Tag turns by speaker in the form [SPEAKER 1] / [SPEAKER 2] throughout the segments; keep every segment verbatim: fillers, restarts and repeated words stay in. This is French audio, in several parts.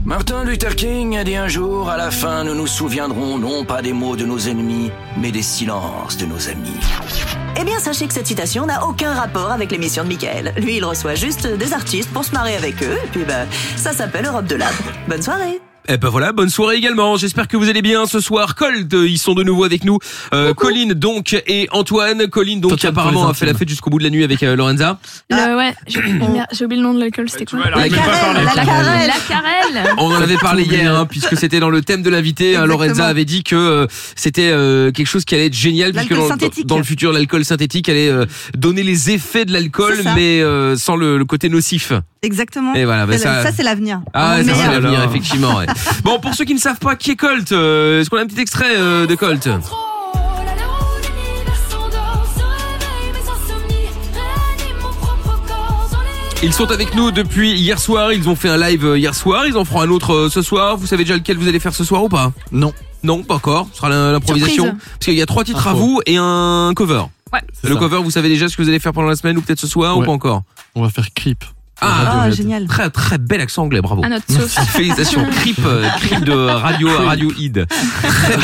[SPEAKER 1] Martin Luther King a dit un jour, à la fin, nous nous souviendrons non pas des mots de nos ennemis, mais des silences de nos amis.
[SPEAKER 2] Eh bien, sachez que cette citation n'a aucun rapport avec l'émission de Mickaël. Lui, il reçoit juste des artistes pour se marrer avec eux, et puis bah, ça s'appelle Europe de Lab. Bonne soirée.
[SPEAKER 3] Eh ben voilà, bonne soirée également. J'espère que vous allez bien ce soir. Colt, ils sont de nouveau avec nous. Euh, Colline donc et Antoine. Colline donc qui apparemment a fait la fête jusqu'au bout de la nuit avec euh, Lorenza.
[SPEAKER 4] Le, ouais, j'ai, merde, j'ai oublié le nom de l'alcool, c'était quoi?
[SPEAKER 3] La
[SPEAKER 4] carèle, la carèle. La carèle.
[SPEAKER 3] On en avait parlé hier, hein, puisque c'était dans le thème de l'invité. Hein, Lorenza avait dit que euh, c'était euh, quelque chose qui allait être génial, puisque dans, dans, dans le futur, l'alcool synthétique allait euh, donner les effets de l'alcool, mais euh, sans le, le côté nocif.
[SPEAKER 5] Exactement.
[SPEAKER 3] Et voilà, bah
[SPEAKER 5] c'est
[SPEAKER 3] ça,
[SPEAKER 5] ça c'est l'avenir.
[SPEAKER 3] Ah, ça c'est l'avenir,
[SPEAKER 5] alors.
[SPEAKER 3] effectivement. Ouais. Bon, pour ceux qui ne savent pas qui est Colt, euh, est-ce qu'on a un petit extrait euh, de Colt? Ils sont avec nous depuis hier soir. Ils ont fait un live hier soir. Ils en feront un autre ce soir. Vous savez déjà lequel vous allez faire ce soir ou pas?
[SPEAKER 6] Non.
[SPEAKER 3] Non, pas encore. Ce sera l'improvisation.
[SPEAKER 4] Surprise.
[SPEAKER 3] Parce qu'il y a trois titres
[SPEAKER 6] Info.
[SPEAKER 3] à vous et un cover.
[SPEAKER 4] Ouais.
[SPEAKER 3] Le
[SPEAKER 6] ça.
[SPEAKER 3] cover, vous savez déjà ce que vous allez faire pendant la semaine ou peut-être ce soir
[SPEAKER 6] Ouais.
[SPEAKER 3] ou pas encore?
[SPEAKER 6] On va faire Creep.
[SPEAKER 3] Ah,
[SPEAKER 5] Ah, génial.
[SPEAKER 3] Très très bel accent anglais, bravo.
[SPEAKER 4] À notre sauce.
[SPEAKER 3] Félicitations, Creep, euh, Creep de Radio Radio Id. Très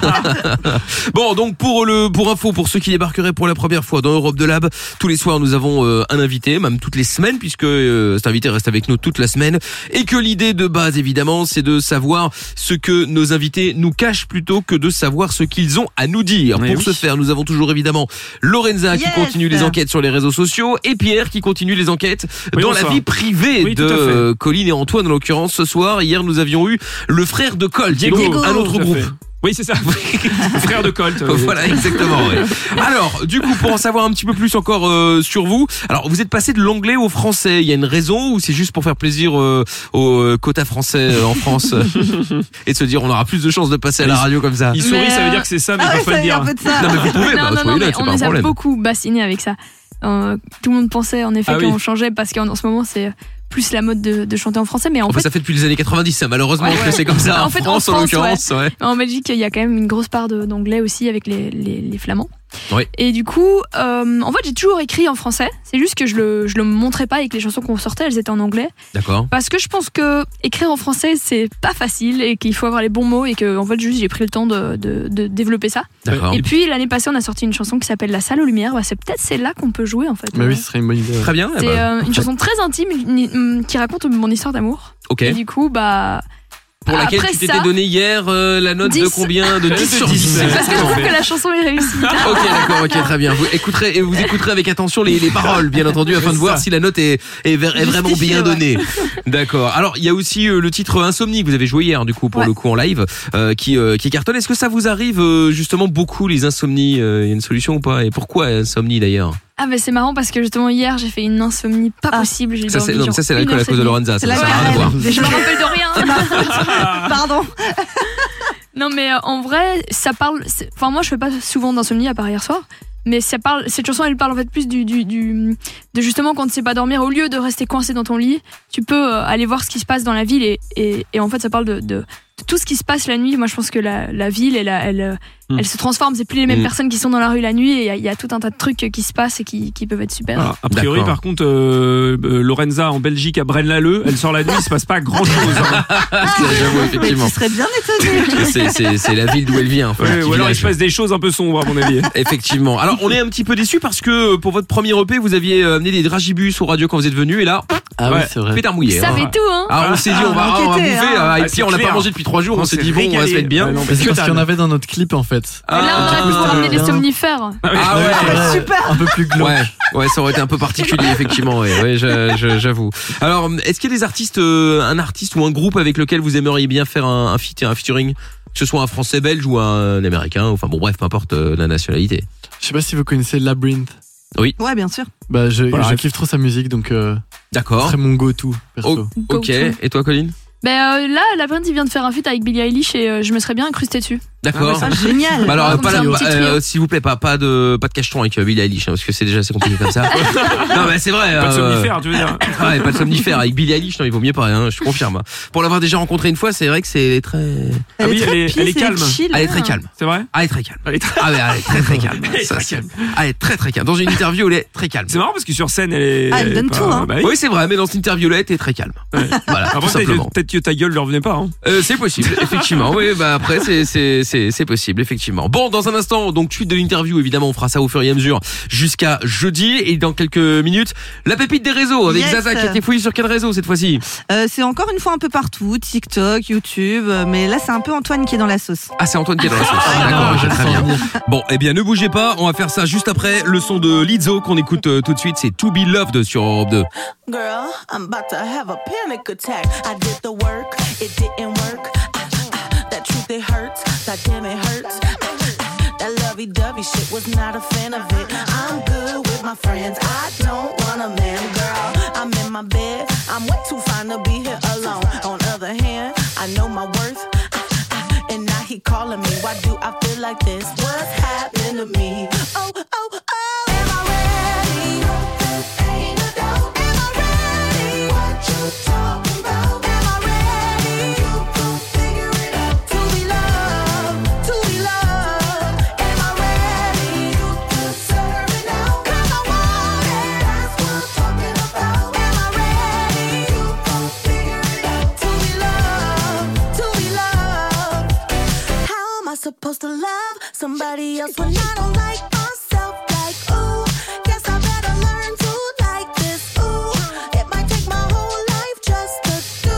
[SPEAKER 3] bien. Bon, donc pour le pour info, pour ceux qui débarqueraient pour la première fois dans Europe de Lab, tous les soirs nous avons euh, un invité, même toutes les semaines, puisque euh, cet invité reste avec nous toute la semaine, et que l'idée de base évidemment, c'est de savoir ce que nos invités nous cachent plutôt que de savoir ce qu'ils ont à nous dire.
[SPEAKER 7] Mais
[SPEAKER 3] pour
[SPEAKER 7] oui.
[SPEAKER 3] ce faire, nous avons toujours évidemment Lorenza qui
[SPEAKER 5] Yes.
[SPEAKER 3] continue les enquêtes sur les réseaux sociaux et Pierre qui continue les enquêtes
[SPEAKER 7] Oui,
[SPEAKER 3] dans
[SPEAKER 7] bonsoir.
[SPEAKER 3] la vie privée
[SPEAKER 7] Oui,
[SPEAKER 3] de
[SPEAKER 7] tout à fait.
[SPEAKER 3] euh, Colline et Antoine en l'occurrence ce soir. Hier nous avions eu le frère de Colt,
[SPEAKER 7] Diego.
[SPEAKER 3] donc un autre
[SPEAKER 7] Tout à
[SPEAKER 3] groupe.
[SPEAKER 7] fait. Oui, c'est ça. Le frère de Colt. oui.
[SPEAKER 3] Voilà, exactement. Ouais. Alors, du coup, pour en savoir un petit peu plus encore euh, sur vous, alors vous êtes passé de l'anglais au français. Il y a une raison ou c'est juste pour faire plaisir euh, aux euh, quotas français euh, en France euh, et de se dire on aura plus de chances de passer à la radio comme ça.
[SPEAKER 7] Il sourit,
[SPEAKER 4] Mais,
[SPEAKER 7] ça veut
[SPEAKER 4] euh,
[SPEAKER 7] dire que c'est ça, mais
[SPEAKER 5] Ah
[SPEAKER 7] il
[SPEAKER 5] ouais,
[SPEAKER 7] faut pas
[SPEAKER 5] ça
[SPEAKER 7] le
[SPEAKER 5] y est, un
[SPEAKER 7] dire.
[SPEAKER 5] peu de ça.
[SPEAKER 3] Non mais vous pouvez,
[SPEAKER 4] Non,
[SPEAKER 3] bah,
[SPEAKER 4] non, non,
[SPEAKER 3] soyez là,
[SPEAKER 4] mais
[SPEAKER 3] c'est
[SPEAKER 4] on
[SPEAKER 3] pas un
[SPEAKER 4] les a
[SPEAKER 3] problème.
[SPEAKER 4] beaucoup bassinés avec ça. Euh, tout le monde pensait en effet
[SPEAKER 7] Ah oui.
[SPEAKER 4] qu'on changeait parce qu'en en ce moment c'est plus la mode de, de chanter en français, mais en
[SPEAKER 3] Enfin,
[SPEAKER 4] fait
[SPEAKER 3] ça fait depuis les années quatre-vingt-dix, ça, malheureusement
[SPEAKER 4] Ouais,
[SPEAKER 3] que
[SPEAKER 4] ouais.
[SPEAKER 3] c'est comme ça.
[SPEAKER 4] En
[SPEAKER 3] En,
[SPEAKER 4] fait,
[SPEAKER 3] France,
[SPEAKER 4] en
[SPEAKER 3] en
[SPEAKER 4] France,
[SPEAKER 3] l'occurrence, ouais.
[SPEAKER 4] en Belgique il y a quand même une grosse part de- d'anglais aussi avec les, les, les flamands.
[SPEAKER 3] Oui.
[SPEAKER 4] Et du coup, euh, en fait j'ai toujours écrit en français, c'est juste que je le, je le montrais pas et que les chansons qu'on sortait elles étaient en anglais.
[SPEAKER 3] D'accord.
[SPEAKER 4] Parce que je pense que écrire en français c'est pas facile et qu'il faut avoir les bons mots et que en fait juste j'ai pris le temps de, de, de développer ça.
[SPEAKER 3] D'accord.
[SPEAKER 4] Et puis l'année passée on a sorti une chanson qui s'appelle La Salle aux Lumières. Bah, c'est peut-être celle-là qu'on peut jouer en fait.
[SPEAKER 6] Mais oui, ce serait une bonne idée.
[SPEAKER 3] Très bien. eh
[SPEAKER 4] C'est
[SPEAKER 3] ben,
[SPEAKER 4] euh, une chanson très intime une- qui raconte mon histoire d'amour.
[SPEAKER 3] ok.
[SPEAKER 4] Et du coup bah
[SPEAKER 3] Pour laquelle
[SPEAKER 4] après
[SPEAKER 3] tu t'étais
[SPEAKER 4] ça-
[SPEAKER 3] donné hier euh, la note de
[SPEAKER 4] dix.
[SPEAKER 3] combien? De dix sur
[SPEAKER 7] dix.
[SPEAKER 3] dix.
[SPEAKER 4] parce que je trouve que la chanson est réussie.
[SPEAKER 3] Ok, d'accord, ok, très bien. Vous écouterez et vous écouterez avec attention les, les paroles, bien entendu, afin de voir si la note est, est, ver- est vraiment
[SPEAKER 5] Justifiée,
[SPEAKER 3] bien
[SPEAKER 5] ouais.
[SPEAKER 3] donnée. D'accord. Alors, il y a aussi euh, le titre Insomnie que vous avez joué hier, du coup, pour
[SPEAKER 4] Ouais.
[SPEAKER 3] le coup en live, euh, qui, euh, qui cartonne. Est-ce que ça vous arrive euh, justement beaucoup les insomnies? Il y a une solution ou pas? Et pourquoi insomnie d'ailleurs?
[SPEAKER 4] Ah bah c'est marrant parce que justement hier j'ai fait une insomnie pas
[SPEAKER 5] Ah.
[SPEAKER 4] possible. J'ai
[SPEAKER 3] Ça, c'est,
[SPEAKER 4] dormi
[SPEAKER 3] non,
[SPEAKER 4] genre
[SPEAKER 3] ça, c'est
[SPEAKER 4] une
[SPEAKER 3] l'alcool
[SPEAKER 4] heure
[SPEAKER 3] à cause de
[SPEAKER 4] et demie.
[SPEAKER 3] Lorenza. Ça,
[SPEAKER 5] C'est
[SPEAKER 3] ça
[SPEAKER 5] la
[SPEAKER 3] n'a rien à
[SPEAKER 5] carèle.
[SPEAKER 3] voir.
[SPEAKER 4] Mais je me rappelle de rien.
[SPEAKER 5] Pardon.
[SPEAKER 4] Non mais euh, en vrai ça parle. c'est- Enfin moi je fais pas souvent d'insomnie à part hier soir. Mais ça parle, cette chanson elle parle en fait plus du, du, du de justement quand tu sais pas dormir, au lieu de rester coincé dans ton lit, tu peux euh, aller voir ce qui se passe dans la ville et, et, et en fait ça parle de, de, de tout ce qui se passe la nuit. Moi je pense que la, la ville elle, elle, euh,
[SPEAKER 7] Mm.
[SPEAKER 4] elle se transforme, c'est plus les mêmes
[SPEAKER 3] Mm.
[SPEAKER 4] personnes qui sont dans la rue la nuit et il y, a- il y a tout un tas de trucs qui se passent et qui, qui peuvent être super.
[SPEAKER 7] Voilà. A priori,
[SPEAKER 3] D'accord.
[SPEAKER 7] par contre, euh, euh, Lorenza en Belgique à Braine-l'Alleud, elle sort la nuit, il se passe pas grand chose.
[SPEAKER 3] J'avoue,
[SPEAKER 5] Mais
[SPEAKER 3] effectivement.
[SPEAKER 5] tu serais bien étonné.
[SPEAKER 3] C'est, c'est, c'est la ville d'où elle vient. Enfin, le petit
[SPEAKER 7] ou alors il
[SPEAKER 3] village.
[SPEAKER 7] se passe des choses un peu sombres à mon avis.
[SPEAKER 3] Effectivement. Alors, on est un petit peu déçus parce que pour votre premier E P, vous aviez euh, amené des dragibus aux radios quand vous êtes venus et là,
[SPEAKER 6] Ah oui,
[SPEAKER 7] Ouais.
[SPEAKER 6] c'est vrai.
[SPEAKER 3] pétard
[SPEAKER 4] Ils
[SPEAKER 3] mouillé. hein.
[SPEAKER 4] savaient tout hein.
[SPEAKER 3] Ah, on s'est dit, on va,
[SPEAKER 5] Ah,
[SPEAKER 3] ah, on va
[SPEAKER 5] enquêter,
[SPEAKER 3] bouffer.
[SPEAKER 5] hein.
[SPEAKER 3] ah, et
[SPEAKER 7] Ah,
[SPEAKER 3] puis,
[SPEAKER 7] c'est
[SPEAKER 3] on n'a pas
[SPEAKER 7] clair.
[SPEAKER 3] mangé depuis trois jours. On,
[SPEAKER 7] On
[SPEAKER 3] s'est
[SPEAKER 7] s'est
[SPEAKER 3] dit, bon, on va se
[SPEAKER 7] régalé.
[SPEAKER 3] mettre bien.
[SPEAKER 7] Ouais, non,
[SPEAKER 6] Mais c'est parce
[SPEAKER 7] totale.
[SPEAKER 6] qu'il y en avait dans notre clip en fait.
[SPEAKER 4] Et là on aurait pu
[SPEAKER 6] Ah,
[SPEAKER 4] ramener des
[SPEAKER 6] bien.
[SPEAKER 4] somnifères.
[SPEAKER 3] Ah ouais,
[SPEAKER 5] ouais. Super.
[SPEAKER 6] Un peu plus glauque.
[SPEAKER 3] Ouais, ouais, ça aurait été un peu particulier, effectivement, ouais, ouais, je- je- j'avoue. Alors, est-ce qu'il y a des artistes, euh, un artiste ou un groupe avec lequel vous aimeriez bien faire un, un feat, un featuring, que ce soit un français belge ou un américain, enfin bon, bref, peu importe euh, la nationalité.
[SPEAKER 6] Je sais pas si vous connaissez Labyrinth.
[SPEAKER 5] Ouais, bien sûr.
[SPEAKER 6] Bah, je,
[SPEAKER 7] Voilà.
[SPEAKER 6] je kiffe trop sa musique donc euh, ce
[SPEAKER 3] D'accord.
[SPEAKER 6] serait mon go-to perso.
[SPEAKER 3] Ok. Et toi, Colline?
[SPEAKER 4] Ben euh, là Labyrinthe il vient de faire un feat avec Billie Eilish et euh, je me serais bien incrustée dessus.
[SPEAKER 3] D'accord.
[SPEAKER 5] Ah, génial.
[SPEAKER 3] Bah alors,
[SPEAKER 5] Ah,
[SPEAKER 3] pas la,
[SPEAKER 5] comme ça,
[SPEAKER 3] euh,
[SPEAKER 5] petit trio.
[SPEAKER 3] s'il vous plaît, pas, pas de, pas de cachetron avec euh, Billie Eilish, hein, parce que c'est déjà assez compliqué comme ça. Non, mais c'est vrai.
[SPEAKER 7] Pas de
[SPEAKER 3] euh,
[SPEAKER 7] somnifère, tu veux dire.
[SPEAKER 3] Ouais, pas de somnifère. Avec Billie Eilish, non, il vaut mieux pas, hein, je confirme. Pour l'avoir déjà rencontré une fois, c'est vrai que c'est très,
[SPEAKER 7] Ah oui, elle est, elle est calme.
[SPEAKER 3] elle est très calme.
[SPEAKER 7] C'est vrai?
[SPEAKER 3] Ah, elle est très calme.
[SPEAKER 7] Elle est très,
[SPEAKER 3] Ah, mais elle est très très calme.
[SPEAKER 7] Elle est
[SPEAKER 3] Ça,
[SPEAKER 7] très
[SPEAKER 3] c'est-
[SPEAKER 7] calme.
[SPEAKER 3] Elle est très très calme. Dans une interview, elle est très calme.
[SPEAKER 7] C'est marrant parce que sur scène, elle est.
[SPEAKER 5] Ah, elle donne
[SPEAKER 7] pas-
[SPEAKER 5] tout, hein.
[SPEAKER 7] Bah oui.
[SPEAKER 3] Oui, c'est vrai, mais dans cette interview là, elle était très calme. Voilà, tout
[SPEAKER 7] Après,
[SPEAKER 3] simplement.
[SPEAKER 7] peut-être peut-être que ta gueule leur venait pas, hein.
[SPEAKER 3] Euh, c'est possible, effectivement. Oui, bah après c'est c'est c'est c'est possible, effectivement. Bon, dans un instant, donc suite de l'interview, évidemment, on fera ça au fur et à mesure jusqu'à jeudi et dans quelques minutes, la pépite des réseaux avec
[SPEAKER 5] Yes.
[SPEAKER 3] Zaza qui a été fouillée sur quel réseau cette fois-ci?
[SPEAKER 5] Euh, c'est encore une fois un peu partout, TikTok, YouTube, euh, mais là c'est un peu Antoine qui est dans la sauce.
[SPEAKER 3] Ah, c'est Antoine qui est dans la sauce.
[SPEAKER 5] Ah,
[SPEAKER 3] D'accord,
[SPEAKER 5] non,
[SPEAKER 3] j'ai
[SPEAKER 5] je
[SPEAKER 3] très
[SPEAKER 5] le
[SPEAKER 3] bien.
[SPEAKER 5] sens
[SPEAKER 3] Bon, eh bien, ne bougez pas, on va faire ça juste après le son de Lizzo qu'on écoute euh, tout de suite, c'est To Be Loved sur Europe deux.
[SPEAKER 8] Girl, I'm about to have a panic attack. I did the work, it didn't work. Ah, ah, that truth, it hurts. That damn, it hurts. Ah, ah, that lovey-dovey shit was not a fan of it. I'm good with my friends. I don't want a man, girl. I'm in my bed. I'm way too fine to be here alone. On other hand, I know my worth. Ah, ah, and now he calling me. Why do I feel like this? What's happening to me? Oh, oh, oh. Am I ready? Ain't no doubt. Am I ready? What you talking about? Am I ready? You gon' figure it out. To be loved, to be loved. Am I ready? You deserve it now. 'Cause I want it. That's what I'm talking about. Am I ready? You gon' figure it out. To be loved, to be loved. How am I supposed to love somebody else when I don't like myself? Like, ooh, guess I better learn to like this. Ooh, it might take my whole life just to do.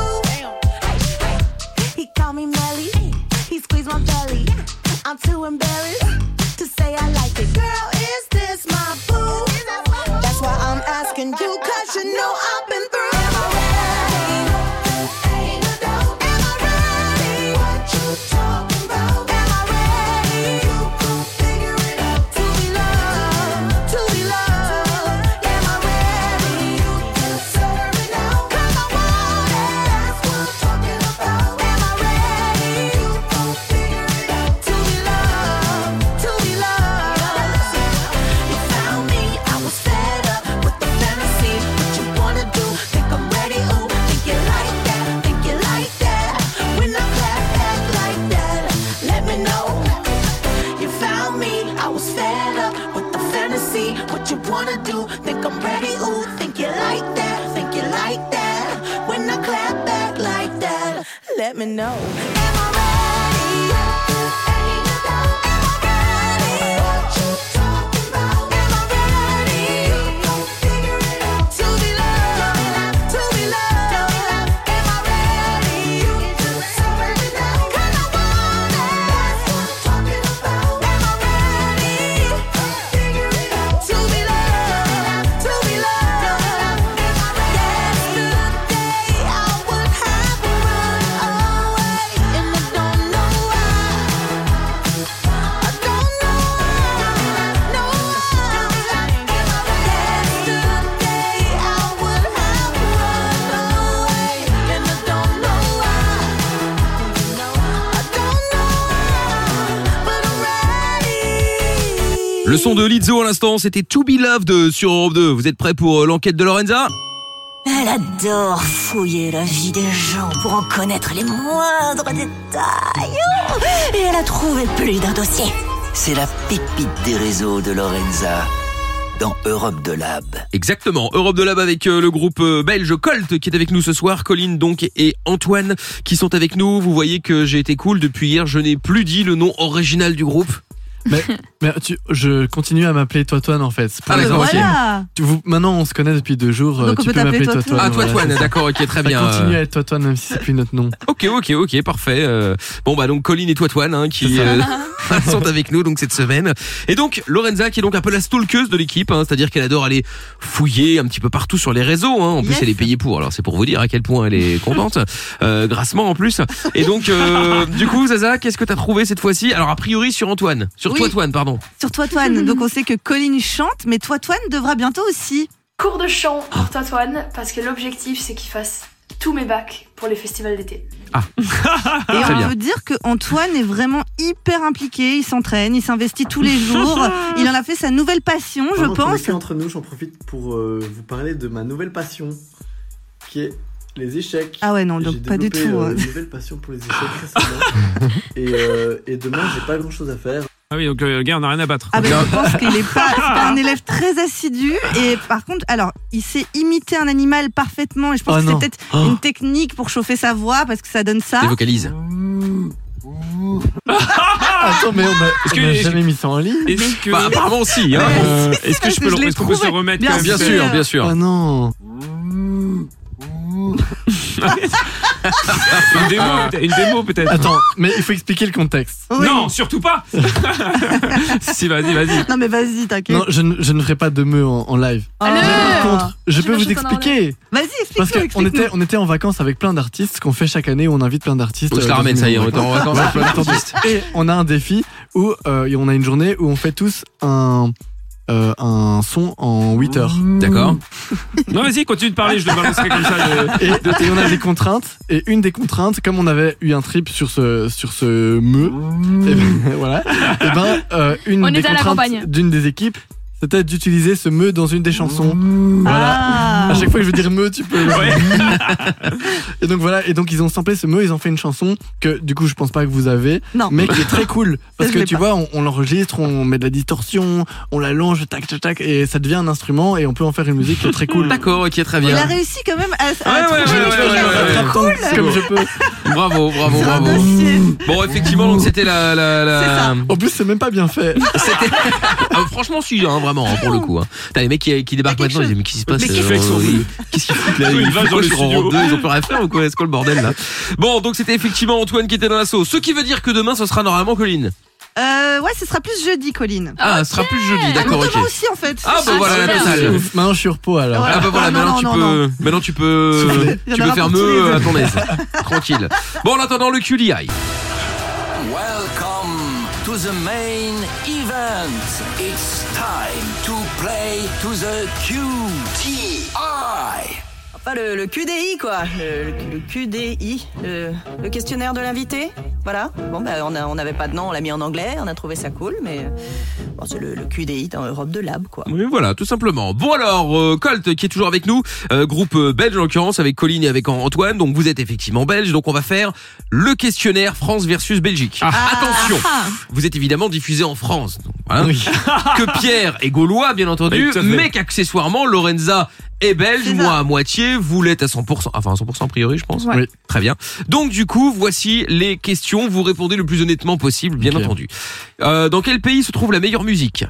[SPEAKER 8] He called me Melly, he squeezed my belly. I'm too embarrassed to say I like it. Girl, is this my boo? That's why I'm asking you, 'cause you know I've been through. Am I ready? Ain't no doubt. Am I ready? What you talking about? Am I ready? You gon' figure it out. To be loved, to be loved. Am I ready? You deserve it now. 'Cause I want it. That's what I'm talking about. Am I ready? You gon' figure it out. To be loved, to be loved. You found me, I was fed up with the fantasy. What you wanna do? Think I'm ready? Ooh, think you like that? Think you like that? When I clap back like that, let me know. You found me, I was fed up with the fantasy. What you wanna do? Think I'm ready? Ooh, think you like that? Think you like that? When I clap back like that, let me know. Am I ready? Ain't no doubt. Am I ready? What you talking about? Am I ready? You gon' figure it out. To be loved, to be loved. Am I ready? You deserve it now. 'Cause I want it. That's what I'm talking about. Am I ready? Figure it out. To be loved, to be loved. Am I ready? Yesterday I would have run away, and I don't know why. I don't know why. No why. Yesterday I would have run away, and I don't know why. I don't know why, but I'm ready.
[SPEAKER 3] Le son de Lizzo à l'instant, c'était To Be Loved sur Europe deux. Vous êtes prêts pour euh, l'enquête de Lorenza?
[SPEAKER 2] Elle adore fouiller la vie des gens pour en connaître les moindres détails. Oh, et elle a trouvé plus d'un dossier.
[SPEAKER 1] C'est la pépite des réseaux de Lorenza dans Europe de Lab.
[SPEAKER 3] Exactement, Europe de Lab avec euh, le groupe euh, belge Colt qui est avec nous ce soir, Colline donc et Antoine qui sont avec nous. Vous voyez que j'ai été cool depuis hier, je n'ai plus dit le nom original du groupe.
[SPEAKER 6] Mais, mais tu, je continue à m'appeler Toitoine en fait. Pour
[SPEAKER 3] Ah,
[SPEAKER 6] les
[SPEAKER 3] d'accord,
[SPEAKER 6] intimes.
[SPEAKER 5] Voilà.
[SPEAKER 6] Tu- vous- maintenant on se connaît depuis deux jours.
[SPEAKER 5] Donc,
[SPEAKER 6] euh,
[SPEAKER 5] on
[SPEAKER 6] tu
[SPEAKER 5] peut
[SPEAKER 6] peux
[SPEAKER 5] t'appeler
[SPEAKER 6] m'appeler
[SPEAKER 5] Toitoine.
[SPEAKER 6] Toitoine.
[SPEAKER 3] Ah,
[SPEAKER 6] voilà,
[SPEAKER 3] Toitoine,
[SPEAKER 6] c'est ça.
[SPEAKER 3] d'accord, ok, très
[SPEAKER 6] Ça
[SPEAKER 3] bien.
[SPEAKER 6] continue
[SPEAKER 3] euh,
[SPEAKER 6] à être Toitoine même si c'est plus notre nom.
[SPEAKER 3] Ok, ok, ok, parfait. euh, Bon bah donc Colline et Toitoine hein, qui euh, sont avec nous donc cette semaine. Et donc Lorenza qui est donc un peu la stalkeuse de l'équipe, hein, c'est-à-dire qu'elle adore aller fouiller un petit peu partout sur les réseaux. Hein. En plus
[SPEAKER 5] Yes.
[SPEAKER 3] elle est payée pour, alors c'est pour vous dire à quel point elle est contente, euh, grassement en plus. Et donc euh, du coup Zaza, qu'est-ce que t'as trouvé cette fois-ci? Alors a priori sur Antoine, sur
[SPEAKER 5] Oui.
[SPEAKER 3] Toitoine pardon.
[SPEAKER 5] Sur Toitoine. Donc on sait que Colline chante, mais Toitoine devra bientôt aussi.
[SPEAKER 4] Cours de chant pour Toitoine, parce que l'objectif c'est qu'il fasse tous mes bacs pour les festivals d'été.
[SPEAKER 5] Et
[SPEAKER 3] Très
[SPEAKER 5] on
[SPEAKER 3] bien.
[SPEAKER 5] peut dire que Antoine est vraiment hyper impliqué, il s'entraîne, il s'investit tous les jours. Il en a fait sa nouvelle passion, je
[SPEAKER 9] Pardon, pour
[SPEAKER 5] pense.
[SPEAKER 9] les cas entre nous, j'en profite pour euh, vous parler de ma nouvelle passion, qui est les échecs.
[SPEAKER 5] Ah ouais, non, donc
[SPEAKER 9] J'ai
[SPEAKER 5] pas du
[SPEAKER 9] développé,
[SPEAKER 5] tout.
[SPEAKER 9] euh,
[SPEAKER 5] euh.
[SPEAKER 9] une nouvelle passion pour les échecs récemment. et, euh, et demain, j'ai pas grand chose à faire.
[SPEAKER 7] Ah oui, donc le gars, on a rien à battre.
[SPEAKER 5] Ah ben, je pense qu'il est pas, c'est pas un élève très assidu et par contre, alors il sait imiter un animal parfaitement et je pense
[SPEAKER 6] Oh
[SPEAKER 5] que
[SPEAKER 6] non.
[SPEAKER 5] c'est peut-être
[SPEAKER 6] Oh.
[SPEAKER 5] une technique pour chauffer sa voix parce que ça donne ça.
[SPEAKER 3] Des vocalises.
[SPEAKER 6] Attends, mais on a,
[SPEAKER 7] Est-ce
[SPEAKER 6] on
[SPEAKER 7] que-
[SPEAKER 6] a
[SPEAKER 7] est-ce
[SPEAKER 6] jamais mis ça en ligne.
[SPEAKER 7] Est-ce que.
[SPEAKER 3] Bah, apparemment aussi. Hein.
[SPEAKER 7] Euh, Est-ce que je peux
[SPEAKER 5] Je
[SPEAKER 7] le
[SPEAKER 5] l'ai
[SPEAKER 7] est-ce qu'on peut se
[SPEAKER 5] trouvé.
[SPEAKER 7] remettre
[SPEAKER 5] Bien
[SPEAKER 7] quand même
[SPEAKER 3] Bien
[SPEAKER 5] sûr.
[SPEAKER 3] sûr, bien sûr.
[SPEAKER 6] Ah non.
[SPEAKER 7] Une démo, peut-être- une démo peut-être.
[SPEAKER 6] Attends, mais il faut expliquer le contexte.
[SPEAKER 5] Oui.
[SPEAKER 7] Non, surtout pas. Si, vas-y, vas-y.
[SPEAKER 5] Non mais vas-y, t'inquiète.
[SPEAKER 6] Non, je, ne- je ne ferai pas de me en, en live.
[SPEAKER 5] Ah.
[SPEAKER 6] Mais par contre, je
[SPEAKER 4] J'ai
[SPEAKER 6] peux
[SPEAKER 4] pas
[SPEAKER 6] vous
[SPEAKER 4] chaud qu'on en
[SPEAKER 6] expliquer.
[SPEAKER 5] Vas-y,
[SPEAKER 6] Parce
[SPEAKER 5] explique-nous.
[SPEAKER 6] qu'on
[SPEAKER 5] explique-nous.
[SPEAKER 6] était, on était en vacances avec plein d'artistes, ce qu'on fait chaque année où on invite plein d'artistes.
[SPEAKER 3] Donc je
[SPEAKER 6] euh,
[SPEAKER 3] la
[SPEAKER 6] dans
[SPEAKER 3] ramène,
[SPEAKER 6] une
[SPEAKER 3] ça y est, on
[SPEAKER 6] maison.
[SPEAKER 3] est en vacances avec plein d'artistes.
[SPEAKER 6] Et on a un défi où euh, on a une journée où on fait tous un, euh, un son en huit heures.
[SPEAKER 3] D'accord.
[SPEAKER 7] Non, vas-y, continue de parler, je le balancerai comme ça. je-
[SPEAKER 6] Et, et on a des contraintes. Et une des contraintes, comme on avait eu un trip sur ce, sur ce me, et ben, voilà, et ben, euh, une
[SPEAKER 4] On
[SPEAKER 6] des
[SPEAKER 4] était à la
[SPEAKER 6] contraintes
[SPEAKER 4] campagne.
[SPEAKER 6] d'une des équipes, c'était d'utiliser ce me dans une des chansons. Voilà.
[SPEAKER 5] Ah.
[SPEAKER 6] À chaque fois que je veux dire me, tu peux.
[SPEAKER 7] Ouais.
[SPEAKER 6] Et donc voilà, et donc ils ont samplé ce me, ils ont fait une chanson que du coup je pense pas que vous avez,
[SPEAKER 5] Non.
[SPEAKER 6] mais qui est très cool parce
[SPEAKER 5] je
[SPEAKER 6] que
[SPEAKER 5] l'ai
[SPEAKER 6] tu
[SPEAKER 5] pas.
[SPEAKER 6] vois, on, on l'enregistre, on met de la distorsion, on la longe, tac tac tac, et ça devient un instrument et on peut en faire une musique qui est très cool.
[SPEAKER 3] D'accord, ok, très
[SPEAKER 5] Il a
[SPEAKER 3] bien.
[SPEAKER 5] réussi quand même à, à
[SPEAKER 3] Ouais,
[SPEAKER 5] trouver
[SPEAKER 3] ouais,
[SPEAKER 5] une
[SPEAKER 3] ouais, ouais,
[SPEAKER 5] explication.
[SPEAKER 3] ouais, ouais, ouais.
[SPEAKER 6] Cool. Comme je peux.
[SPEAKER 3] Bravo, bravo,
[SPEAKER 5] C'est un
[SPEAKER 3] bravo.
[SPEAKER 5] dossier.
[SPEAKER 3] Bon, effectivement, donc c'était la. la, la...
[SPEAKER 5] C'est ça.
[SPEAKER 6] En plus, c'est même pas bien fait.
[SPEAKER 3] C'était. Ah, franchement, si, hein, vraiment, hein, pour le coup. Hein. T'as les mecs qui, qui débarquent
[SPEAKER 5] Il y a quelque
[SPEAKER 3] maintenant, ils disent mais qu'est-ce qui se passe
[SPEAKER 7] Mais
[SPEAKER 3] euh,
[SPEAKER 7] qu'est-ce qu'il fait avec son
[SPEAKER 3] oui. Qu'est-ce qu'ils foutent là
[SPEAKER 7] Il
[SPEAKER 3] Ils
[SPEAKER 7] va
[SPEAKER 3] font
[SPEAKER 7] dans
[SPEAKER 3] quoi
[SPEAKER 7] le
[SPEAKER 3] sur
[SPEAKER 7] studio.
[SPEAKER 3] Europe deux Ils ont plus rien à faire ou quoi C'est quoi le bordel là Bon, donc c'était effectivement Antoine qui était dans l'assaut. Ce qui veut dire que demain, ce sera normalement Colline.
[SPEAKER 5] Euh, ouais, ce sera plus jeudi, Colline.
[SPEAKER 3] Ah, ce sera plus jeudi, d'accord,
[SPEAKER 5] Mais
[SPEAKER 3] ok.
[SPEAKER 5] demain aussi en fait.
[SPEAKER 3] Ah, bah voilà, la
[SPEAKER 4] super.
[SPEAKER 3] totale.
[SPEAKER 6] Ouf, maintenant je suis repos alors.
[SPEAKER 3] Ah bah voilà,
[SPEAKER 5] Ah, non,
[SPEAKER 3] maintenant,
[SPEAKER 5] non,
[SPEAKER 3] tu
[SPEAKER 5] non,
[SPEAKER 3] peux, maintenant tu peux,
[SPEAKER 6] Souffler.
[SPEAKER 5] Il y en
[SPEAKER 3] tu peux
[SPEAKER 5] aura
[SPEAKER 3] faire
[SPEAKER 5] pour tous les
[SPEAKER 3] mieux
[SPEAKER 5] deux.
[SPEAKER 3] à ton aise, tranquille. Bon, en attendant le Q D I.
[SPEAKER 1] Welcome to the main event. It's time to play to the Q T I.
[SPEAKER 2] Enfin, le, le Q D I, quoi. Le, le- le Q D I, le, le questionnaire de l'invité. Voilà. Bon, bah, on a- on n'avait pas de nom, on l'a mis en anglais, on a trouvé ça cool, mais euh, bon, c'est le, le Q D I dans Europe de Lab, quoi.
[SPEAKER 3] Oui, voilà, tout simplement. Bon alors, euh, Colt qui est toujours avec nous, euh, groupe euh, belge en l'occurrence, avec Colline et avec Antoine. Donc vous êtes effectivement belge, donc on va faire le questionnaire France versus Belgique. Attention, vous êtes évidemment diffusé en France, donc, voilà. Que Pierre est gaulois, bien entendu,
[SPEAKER 7] Oui, tout à fait.
[SPEAKER 3] mais qu'accessoirement Lorenza est belge,
[SPEAKER 5] C'est
[SPEAKER 3] moi
[SPEAKER 5] ça.
[SPEAKER 3] à moitié, vous l'êtes à cent pour cent, enfin à cent pour cent a priori, je pense.
[SPEAKER 4] Ouais.
[SPEAKER 6] Oui.
[SPEAKER 3] Très bien. Donc du coup, voici les questions. Vous répondez le plus honnêtement possible, bien
[SPEAKER 6] Ok.
[SPEAKER 3] entendu. Euh, dans quel pays se trouve la meilleure musique?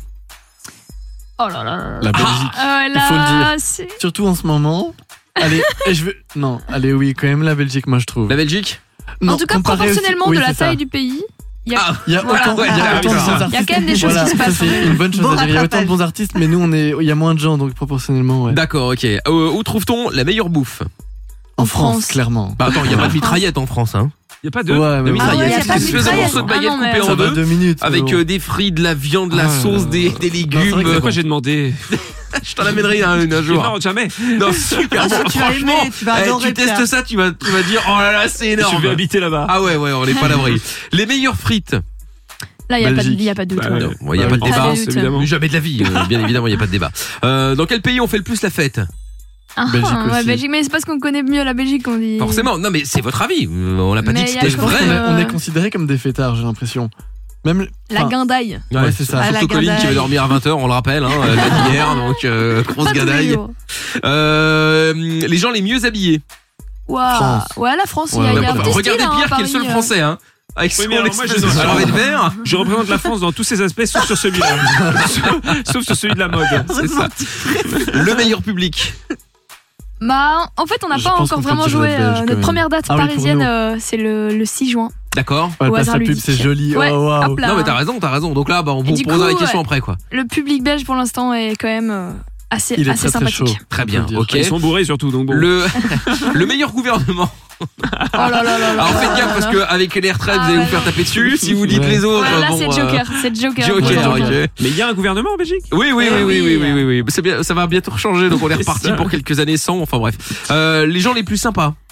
[SPEAKER 4] Oh là là là là.
[SPEAKER 6] La Belgique.
[SPEAKER 4] Euh,
[SPEAKER 6] Il faut le
[SPEAKER 4] là,
[SPEAKER 6] dire.
[SPEAKER 4] c'est-
[SPEAKER 6] Surtout en ce moment. Allez, et je veux. Non, allez, oui, quand même la Belgique, moi je trouve.
[SPEAKER 3] La Belgique?
[SPEAKER 6] Non,
[SPEAKER 4] En tout cas,
[SPEAKER 6] comparé aussi-
[SPEAKER 4] proportionnellement
[SPEAKER 6] oui,
[SPEAKER 4] de la
[SPEAKER 6] c'est ça.
[SPEAKER 4] taille du pays, il y a,
[SPEAKER 3] Ah,
[SPEAKER 6] Il y a
[SPEAKER 3] Voilà,
[SPEAKER 6] autant,
[SPEAKER 3] ouais,
[SPEAKER 6] il y a
[SPEAKER 3] ah,
[SPEAKER 6] autant de
[SPEAKER 3] oui,
[SPEAKER 6] bons
[SPEAKER 3] ça.
[SPEAKER 6] artistes.
[SPEAKER 4] Il y a quand même des choses
[SPEAKER 6] Voilà,
[SPEAKER 4] qui se
[SPEAKER 6] ça,
[SPEAKER 4] passent.
[SPEAKER 6] c'est une bonne chose
[SPEAKER 5] Bon
[SPEAKER 6] à dire. Il y a autant de
[SPEAKER 5] rattrapage.
[SPEAKER 6] bons artistes, mais nous on est, il y a moins de gens, donc proportionnellement, ouais.
[SPEAKER 3] D'accord, ok. Euh, où trouve-t-on la meilleure bouffe?
[SPEAKER 6] En
[SPEAKER 4] En
[SPEAKER 6] France,
[SPEAKER 4] France.
[SPEAKER 6] clairement.
[SPEAKER 3] Bah attends, il y a pas de mitraillette en France, hein.
[SPEAKER 7] Y a pas de.
[SPEAKER 6] Ouais, mais
[SPEAKER 3] De
[SPEAKER 6] bon.
[SPEAKER 5] Ah ouais,
[SPEAKER 3] mitraillette,
[SPEAKER 5] y a
[SPEAKER 3] c'est
[SPEAKER 5] pas
[SPEAKER 3] une
[SPEAKER 5] de
[SPEAKER 3] espèce de
[SPEAKER 5] mitraillette.
[SPEAKER 3] morceau de baguette
[SPEAKER 4] Ah non, mais-
[SPEAKER 3] coupé
[SPEAKER 6] Ça
[SPEAKER 3] en
[SPEAKER 6] va
[SPEAKER 3] deux,
[SPEAKER 6] deux minutes.
[SPEAKER 3] avec
[SPEAKER 6] bon.
[SPEAKER 3] euh, des frites, de la viande, de la
[SPEAKER 6] Ah,
[SPEAKER 3] sauce, des, des
[SPEAKER 6] c'est vrai
[SPEAKER 3] légumes.
[SPEAKER 6] que
[SPEAKER 7] Pourquoi j'ai demandé
[SPEAKER 3] Je t'en amènerai un, un jour.
[SPEAKER 7] Non, jamais.
[SPEAKER 3] Non, super bon.
[SPEAKER 5] Tu vas
[SPEAKER 3] Franchement,
[SPEAKER 5] aimer, tu vas
[SPEAKER 3] eh,
[SPEAKER 5] adorer,
[SPEAKER 3] tu testes
[SPEAKER 5] Pierre.
[SPEAKER 3] ça, tu vas, tu vas dire, oh là là, c'est énorme.
[SPEAKER 7] Je vais habiter là-bas.
[SPEAKER 3] Ah ouais, ouais, on n'est pas à l'abri. Les meilleures frites.
[SPEAKER 4] là, il n'y a, pas de-
[SPEAKER 6] Belgique.
[SPEAKER 4] il y a pas de doute.
[SPEAKER 7] Bah,
[SPEAKER 4] ouais.
[SPEAKER 7] ouais.
[SPEAKER 3] Il n'y a
[SPEAKER 6] Bah
[SPEAKER 3] pas de
[SPEAKER 6] oui.
[SPEAKER 3] débat.
[SPEAKER 4] Pas de
[SPEAKER 7] France,
[SPEAKER 4] doute.
[SPEAKER 7] évidemment.
[SPEAKER 3] Mais jamais de la vie, euh, bien évidemment, il n'y a pas de débat. Euh, dans quel pays on fait le plus la fête?
[SPEAKER 4] Ah,
[SPEAKER 6] Belgique
[SPEAKER 4] ouais,
[SPEAKER 6] aussi.
[SPEAKER 4] Belgique, mais c'est parce qu'on connaît mieux la Belgique qu'on dit.
[SPEAKER 3] Forcément. Non, mais c'est votre avis. Euh, On l'a pas
[SPEAKER 4] Mais
[SPEAKER 3] dit que
[SPEAKER 4] il y a-
[SPEAKER 3] c'était
[SPEAKER 4] je pense
[SPEAKER 3] vrai.
[SPEAKER 6] On est, on est
[SPEAKER 4] Euh,
[SPEAKER 6] considérés comme des fêtards, j'ai l'impression. Même
[SPEAKER 4] La
[SPEAKER 6] enfin,
[SPEAKER 4] guindaille.
[SPEAKER 6] Ouais, c'est ça.
[SPEAKER 5] Ah, la
[SPEAKER 3] Surtout Colline qui va
[SPEAKER 5] guindaille.
[SPEAKER 3] dormir à vingt heures, on le rappelle, hein, euh, la d'hier, donc euh, grosse
[SPEAKER 4] Pas tous les
[SPEAKER 3] gadaille.
[SPEAKER 4] jours.
[SPEAKER 3] Euh, les gens les mieux habillés.
[SPEAKER 4] Ouah.
[SPEAKER 6] France.
[SPEAKER 4] Ouais, la France, il y
[SPEAKER 6] Ouais,
[SPEAKER 4] a, il y a
[SPEAKER 6] ouais,
[SPEAKER 4] un
[SPEAKER 6] ouais.
[SPEAKER 4] petit
[SPEAKER 3] Regardez
[SPEAKER 4] style, hein,
[SPEAKER 3] Pierre qui est le seul
[SPEAKER 4] Paris, euh.
[SPEAKER 3] français, hein. Avec
[SPEAKER 7] Oui,
[SPEAKER 3] son
[SPEAKER 7] mais alors moi,
[SPEAKER 3] espèce
[SPEAKER 7] je-
[SPEAKER 3] de chevet de
[SPEAKER 7] alors-
[SPEAKER 3] verre.
[SPEAKER 7] Je représente la France dans tous ses aspects, sauf sur celui-là. Sauf sur celui de la mode.
[SPEAKER 3] C'est ça. Le meilleur public.
[SPEAKER 4] Bah, en fait, on n'a
[SPEAKER 6] Je
[SPEAKER 4] pas
[SPEAKER 6] pense
[SPEAKER 4] encore
[SPEAKER 6] qu'on peut
[SPEAKER 4] vraiment
[SPEAKER 6] dire
[SPEAKER 4] joué.
[SPEAKER 6] la Belge,
[SPEAKER 4] euh,
[SPEAKER 6] quand
[SPEAKER 4] notre
[SPEAKER 6] même.
[SPEAKER 4] première date
[SPEAKER 6] Ah oui, pour
[SPEAKER 4] parisienne,
[SPEAKER 6] nous.
[SPEAKER 4] euh, c'est le, le six juin.
[SPEAKER 3] D'accord.
[SPEAKER 6] Ouais,
[SPEAKER 4] Au
[SPEAKER 6] passe
[SPEAKER 4] hasard
[SPEAKER 6] la pub,
[SPEAKER 4] ludique.
[SPEAKER 6] c'est joli.
[SPEAKER 4] Ouais,
[SPEAKER 6] Oh, waouh.
[SPEAKER 4] hop là.
[SPEAKER 3] Non, mais t'as raison, t'as raison. Donc là, bah, on
[SPEAKER 4] Et
[SPEAKER 3] vous
[SPEAKER 4] du
[SPEAKER 3] posera
[SPEAKER 4] coup,
[SPEAKER 3] les questions
[SPEAKER 4] ouais.
[SPEAKER 3] après, quoi.
[SPEAKER 4] Le public belge, pour l'instant, est quand même euh, assez,
[SPEAKER 6] Il est
[SPEAKER 4] assez
[SPEAKER 6] très très chaud.
[SPEAKER 4] sympathique.
[SPEAKER 3] Très bien,
[SPEAKER 6] On peut le
[SPEAKER 3] ok.
[SPEAKER 6] dire.
[SPEAKER 7] Ils sont bourrés surtout, donc bon.
[SPEAKER 3] Le, le meilleur gouvernement.
[SPEAKER 4] Oh là là là là.
[SPEAKER 3] Alors
[SPEAKER 4] là
[SPEAKER 3] faites
[SPEAKER 4] là
[SPEAKER 3] gaffe
[SPEAKER 4] là
[SPEAKER 3] parce
[SPEAKER 4] là.
[SPEAKER 3] qu'avec les retraites,
[SPEAKER 4] Ah
[SPEAKER 3] vous allez
[SPEAKER 4] ouais,
[SPEAKER 3] vous faire
[SPEAKER 4] non.
[SPEAKER 3] taper dessus. Si vous dites
[SPEAKER 6] Ouais.
[SPEAKER 3] les autres,
[SPEAKER 4] Ouais, là,
[SPEAKER 3] bon,
[SPEAKER 4] c'est
[SPEAKER 3] euh,
[SPEAKER 4] Joker. C'est Joker.
[SPEAKER 3] Joker,
[SPEAKER 4] Ouais,
[SPEAKER 3] ok.
[SPEAKER 7] Mais il y a un gouvernement en Belgique.
[SPEAKER 3] Oui, oui,
[SPEAKER 4] Eh
[SPEAKER 3] oui, oui, oui,
[SPEAKER 4] oui.
[SPEAKER 3] oui, oui, oui. C'est bien, ça va bientôt changer, donc on est
[SPEAKER 7] C'est
[SPEAKER 3] reparti
[SPEAKER 7] ça.
[SPEAKER 3] pour quelques années sans. Enfin bref, euh, les gens les plus sympas.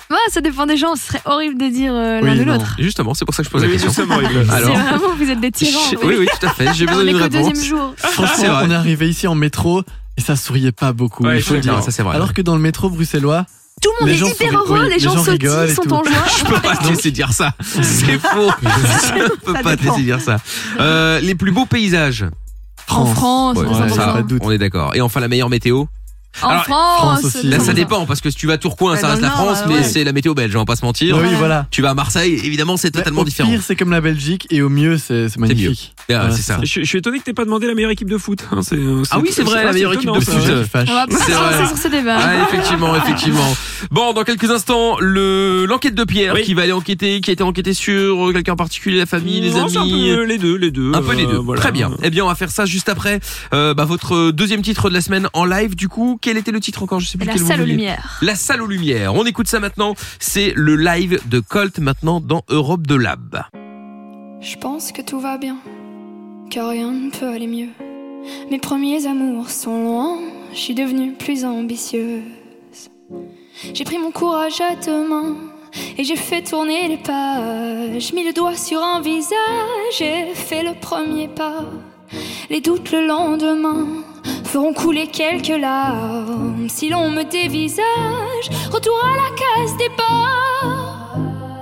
[SPEAKER 4] Ouais, ça dépend des gens, ce serait horrible de dire euh, l'un
[SPEAKER 6] Oui,
[SPEAKER 4] ou
[SPEAKER 6] non.
[SPEAKER 4] l'autre.
[SPEAKER 3] Justement, c'est pour ça que je pose la
[SPEAKER 7] Oui,
[SPEAKER 3] question.
[SPEAKER 7] c'est horrible.
[SPEAKER 3] Alors,
[SPEAKER 4] C'est vraiment, vous êtes des tyrans.
[SPEAKER 3] j'ai-
[SPEAKER 4] oui.
[SPEAKER 3] oui, oui, tout à fait. J'ai
[SPEAKER 4] On
[SPEAKER 3] besoin
[SPEAKER 4] est
[SPEAKER 3] d'une
[SPEAKER 4] qu'au
[SPEAKER 3] réponse.
[SPEAKER 4] deuxième jour.
[SPEAKER 3] C'est
[SPEAKER 6] Franchement,
[SPEAKER 3] vrai.
[SPEAKER 6] on est arrivé ici en métro et ça souriait pas beaucoup.
[SPEAKER 7] Ouais,
[SPEAKER 6] il faut le
[SPEAKER 3] non,
[SPEAKER 6] dire.
[SPEAKER 3] ça, c'est vrai.
[SPEAKER 6] Alors que dans le métro bruxellois,
[SPEAKER 4] Tout le monde
[SPEAKER 6] Les
[SPEAKER 4] est
[SPEAKER 6] gens
[SPEAKER 4] hyper
[SPEAKER 6] sont-
[SPEAKER 4] heureux,
[SPEAKER 6] oui,
[SPEAKER 4] les
[SPEAKER 6] les
[SPEAKER 4] gens
[SPEAKER 6] gens
[SPEAKER 4] sautillent,
[SPEAKER 6] rigolent et
[SPEAKER 4] sont
[SPEAKER 6] tout.
[SPEAKER 4] en joie.
[SPEAKER 3] Je peux pas te laisser dire ça. C'est faux. Je peux
[SPEAKER 5] Ça
[SPEAKER 3] pas te
[SPEAKER 5] dépend.
[SPEAKER 3] laisser dire ça. Euh, les plus beaux paysages.
[SPEAKER 4] En France,
[SPEAKER 3] Ouais,
[SPEAKER 4] c'est
[SPEAKER 6] ça,
[SPEAKER 4] cent pour cent.
[SPEAKER 6] pas de doute.
[SPEAKER 3] On est d'accord. Et enfin, la meilleure météo.
[SPEAKER 4] En
[SPEAKER 3] Alors,
[SPEAKER 4] France,
[SPEAKER 6] France aussi.
[SPEAKER 3] Là,
[SPEAKER 6] Comment
[SPEAKER 3] ça
[SPEAKER 6] ça
[SPEAKER 3] dépend parce que si tu vas à Tourcoing,
[SPEAKER 5] Ouais,
[SPEAKER 3] ça
[SPEAKER 5] dans
[SPEAKER 3] reste
[SPEAKER 5] le
[SPEAKER 3] la
[SPEAKER 5] Nord,
[SPEAKER 3] France,
[SPEAKER 5] ouais.
[SPEAKER 3] mais c'est la météo belge, on va pas se mentir.
[SPEAKER 6] Oui, voilà.
[SPEAKER 3] Tu vas à Marseille, évidemment, c'est totalement
[SPEAKER 6] Au
[SPEAKER 3] différent.
[SPEAKER 6] pire, c'est comme la Belgique et au mieux, c'est c'est magnifique.
[SPEAKER 3] Ah,
[SPEAKER 6] Voilà,
[SPEAKER 3] c'est ça.
[SPEAKER 7] Je, je suis étonné que t'aies pas demandé la meilleure équipe de foot. hein, c'est-
[SPEAKER 3] Ah oui, c'est vrai, la meilleure équipe de
[SPEAKER 7] étonnant,
[SPEAKER 3] foot.
[SPEAKER 7] ça.
[SPEAKER 6] C'est vrai qu'il
[SPEAKER 4] on va
[SPEAKER 6] fâche.
[SPEAKER 4] pas
[SPEAKER 3] C'est
[SPEAKER 4] se
[SPEAKER 3] vrai.
[SPEAKER 4] lancer sur ce débat.
[SPEAKER 3] Ah, effectivement, effectivement. Bon, dans quelques instants, le l'enquête de Pierre
[SPEAKER 7] Oui.
[SPEAKER 3] qui va aller enquêter, qui a été enquêté sur euh, quelqu'un en particulier, la famille, les
[SPEAKER 7] Non, c'est un
[SPEAKER 3] amis.
[SPEAKER 7] peu les deux, les deux.
[SPEAKER 3] Un peu les deux.
[SPEAKER 7] euh, voilà.
[SPEAKER 3] Très bien. Eh bien, on va faire ça juste après. Euh, bah, votre deuxième titre de la semaine en live. Du coup, quel était le titre encore? Je sais plus
[SPEAKER 4] La
[SPEAKER 3] quel vous
[SPEAKER 4] salle aux
[SPEAKER 3] vouliez.
[SPEAKER 4] lumières.
[SPEAKER 3] La salle aux lumières. On écoute ça maintenant. C'est le live de Colt maintenant dans Europe de Lab.
[SPEAKER 10] Je pense que tout va bien, que rien ne peut aller mieux. Mes premiers amours sont loin, je suis devenue plus ambitieuse. J'ai pris mon courage à deux mains et j'ai fait tourner les pages. Mis le doigt sur un visage et fait le premier pas. Les doutes le lendemain feront couler quelques larmes. Si l'on me dévisage, retour à la case départ.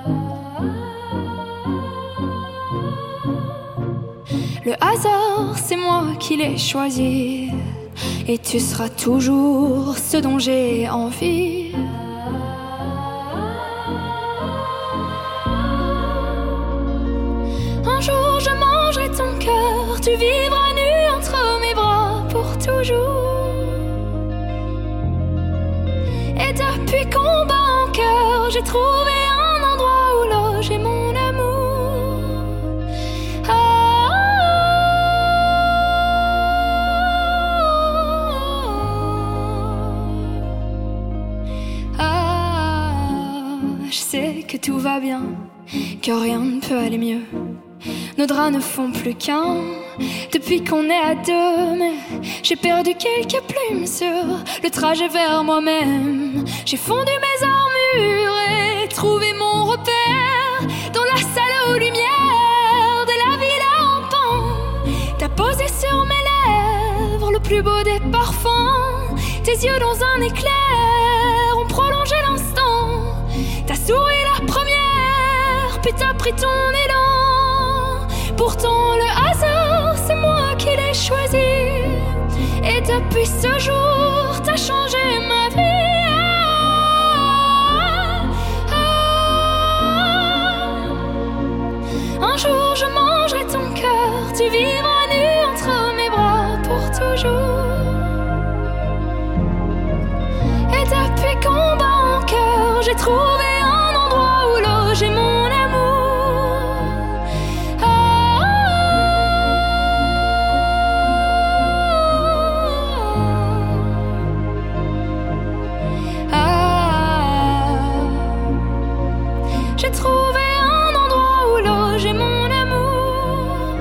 [SPEAKER 10] Le hasard, c'est moi qui l'ai choisi, et tu seras toujours ce dont j'ai envie. Un jour je mangerai ton cœur, tu vivras nu entre mes bras pour toujours. Et depuis qu'on bat en cœur, j'ai trouvé un endroit où loger mon amour. Ah, ah, je sais que tout va bien, que rien ne peut aller mieux. Nos draps ne font plus qu'un depuis qu'on est à deux, mais j'ai perdu quelques plumes sur le trajet vers moi-même. J'ai fondu mes armures et trouvé mon repère dans la salle aux lumières de la villa en pan. T'as posé sur mes lèvres le plus beau des parfums. Tes yeux dans un éclair ont prolongé l'instant. T'as souri la première, puis t'as pris ton élan. Pourtant le hasard, c'est moi qui l'ai choisi. Et depuis ce jour, t'as changé ma vie. Ah, ah. Un jour je mangerai ton cœur, tu vivras nu entre mes bras pour toujours. Et depuis qu'on bat en cœur, j'ai trouvé un endroit où loger mon amour. J'ai trouvé un endroit où loger mon amour.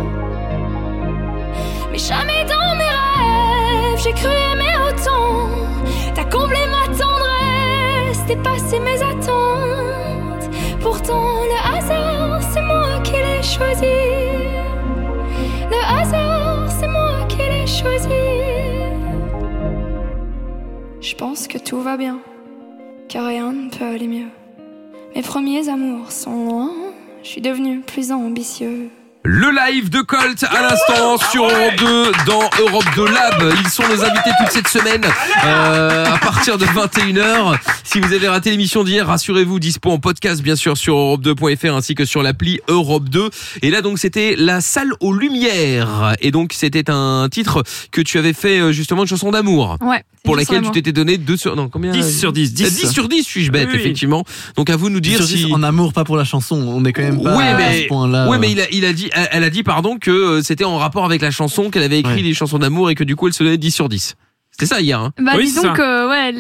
[SPEAKER 10] Mais jamais dans mes rêves j'ai cru aimer autant. T'as comblé ma tendresse, dépassé mes attentes. Pourtant le hasard, c'est moi qui l'ai choisi. Le hasard, c'est moi qui l'ai choisi. Je pense que tout va bien, car rien ne peut aller mieux. Mes premiers amours sont loin, je suis devenue plus ambitieux.
[SPEAKER 3] Le live de Colt à l'instant sur Europe deux dans Europe deux Lab. Ils sont nos invités toute cette semaine euh, à partir de vingt et une heures. Si vous avez raté l'émission d'hier, rassurez-vous, dispo en podcast bien sûr sur europe deux point f r ainsi que sur l'appli Europe deux. Et là donc c'était La salle aux lumières. Et donc c'était un titre que tu avais fait justement une chanson d'amour.
[SPEAKER 4] Ouais.
[SPEAKER 3] Pour laquelle tu t'étais donné deux sur non combien
[SPEAKER 7] dix sur dix, dix.
[SPEAKER 3] dix sur dix, suis-je bête,
[SPEAKER 7] Oui, oui.
[SPEAKER 3] effectivement. Donc à vous de nous dire
[SPEAKER 6] Sur dix
[SPEAKER 3] si
[SPEAKER 6] en amour, pas pour la chanson. On est quand même pas
[SPEAKER 3] Oui,
[SPEAKER 6] à
[SPEAKER 3] mais-
[SPEAKER 6] ce point-là.
[SPEAKER 3] Ouais, mais il a, il a dit, elle elle a dit, pardon, que euh, c'était en rapport avec la chanson, qu'elle avait écrit
[SPEAKER 6] Ouais.
[SPEAKER 3] des chansons d'amour et que du coup elle se donnait dix sur dix. C'était ça hier, hein?
[SPEAKER 4] Bah
[SPEAKER 7] Oui,
[SPEAKER 4] disons
[SPEAKER 7] c'est ça.
[SPEAKER 4] que ouais,